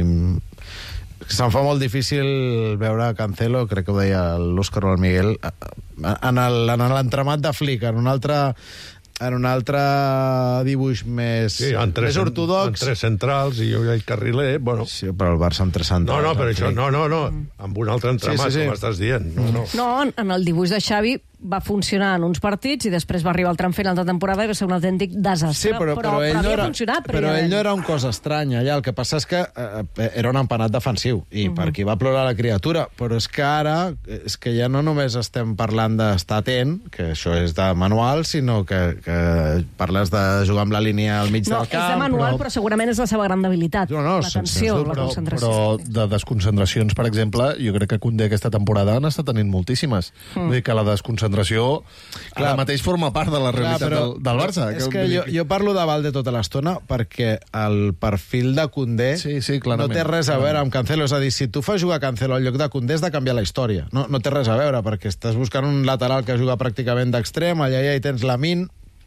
S2: se'm fa molt difícil veure Cancelo, crec que ho deia l'Òscar o el Miguel, en l'entremat de Flick, en un altre en un altre dibuix més,
S6: sí, tres,
S2: més ortodox.
S6: En tres centrals i jo el carriler, bueno...
S2: Sí, però el Barça amb tres centrals.
S6: No, no, però això, no, no, no, amb un altre entramat, sí, sí, sí. com estàs dient. No, no.
S5: no, en el dibuix de Xavi va funcionar en uns partits i després va arribar al tram final de temporada i va ser un autèntic desastre.
S2: Sí, però, però,
S5: però,
S2: ell,
S5: però
S2: no
S5: havia
S2: era,
S5: funcionat.
S2: però ell no era un cos estrany allà. El que passa és que eh, era un empanat defensiu i uh-huh. per aquí va plorar la criatura. Però és que ara, és que ja no només estem parlant d'estar atent, que això és de manual, sinó que, que parles de jugar amb la línia al mig
S5: no,
S2: del camp.
S5: No, és de manual, però...
S2: però
S5: però segurament és la seva gran debilitat.
S2: No, no,
S5: l'atenció, la
S3: però,
S5: concentració.
S3: però de desconcentracions, per exemple, jo crec que Koundé aquesta temporada n'està tenint moltíssimes. Mm. Vull dir que la desconcentració clar, ara mateix forma part de la realitat clar, del, del Barça.
S2: És que, que jo, jo parlo de Valde tota l'estona perquè el perfil de Koundé
S3: sí, sí,
S2: no té res a veure amb Cancelo. És a dir, si tu fas jugar Cancelo al lloc de Koundé has de canviar la història. No, no té res a veure, perquè estàs buscant un lateral que juga pràcticament d'extrem, allà ja hi tens Lamine.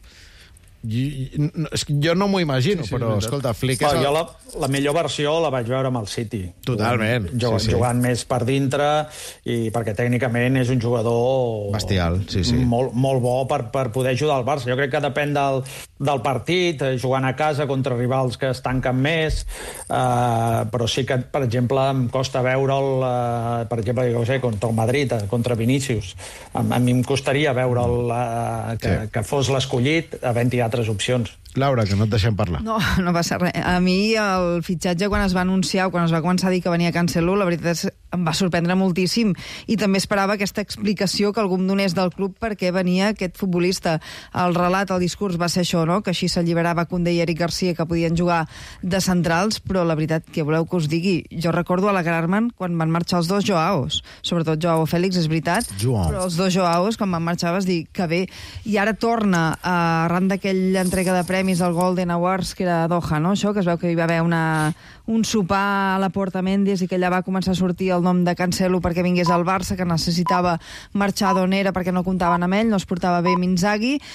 S2: Jo, jo no m'ho imagino, sí, sí, però, escolta, Flick...
S7: És... Jo la, la millor versió la vaig veure amb el City.
S2: Totalment.
S7: Jugant, sí, sí. jugant més per dintre, i perquè tècnicament és un jugador...
S2: bestial, sí, sí.
S7: Molt, molt bo per, per poder ajudar al Barça. Jo crec que depèn del, del partit, jugant a casa contra rivals que es tanquen més, eh, però sí que, per exemple, em costa veure'l, eh, per exemple, jo sé, contra el Madrid, contra Vinícius. A, a mi em costaria veure'l eh, que, sí. que fos l'escollit, havent-hi altres opcions.
S2: Laura, que no et deixem parlar.
S8: No, no passa res. A mi el fitxatge quan es va anunciar, quan es va començar a dir que venia Cancelo, la veritat és em va sorprendre moltíssim i també esperava aquesta explicació que algú em donés del club perquè venia aquest futbolista. El relat, el discurs va ser això, no? Que així s'alliberava Koundé i Eric Garcia que podien jugar de centrals, però la veritat, que voleu que us digui, jo recordo alegrar-me'n quan van marxar els dos Joaos, sobretot Joao Fèlix, és veritat, Joao. Però els dos Joaos, quan van marxar, vas dir que bé, i ara torna a, arran d'aquella entrega de premis al Golden Awards, que era a Doha, no? Això, que es veu que hi va haver una, un sopar a la Porta Mendes i que allà va començar a sortir el nom de Cancelo perquè vingués al Barça, que necessitava marxar d'on era perquè no comptaven amb ell, no es portava bé Inzaghi,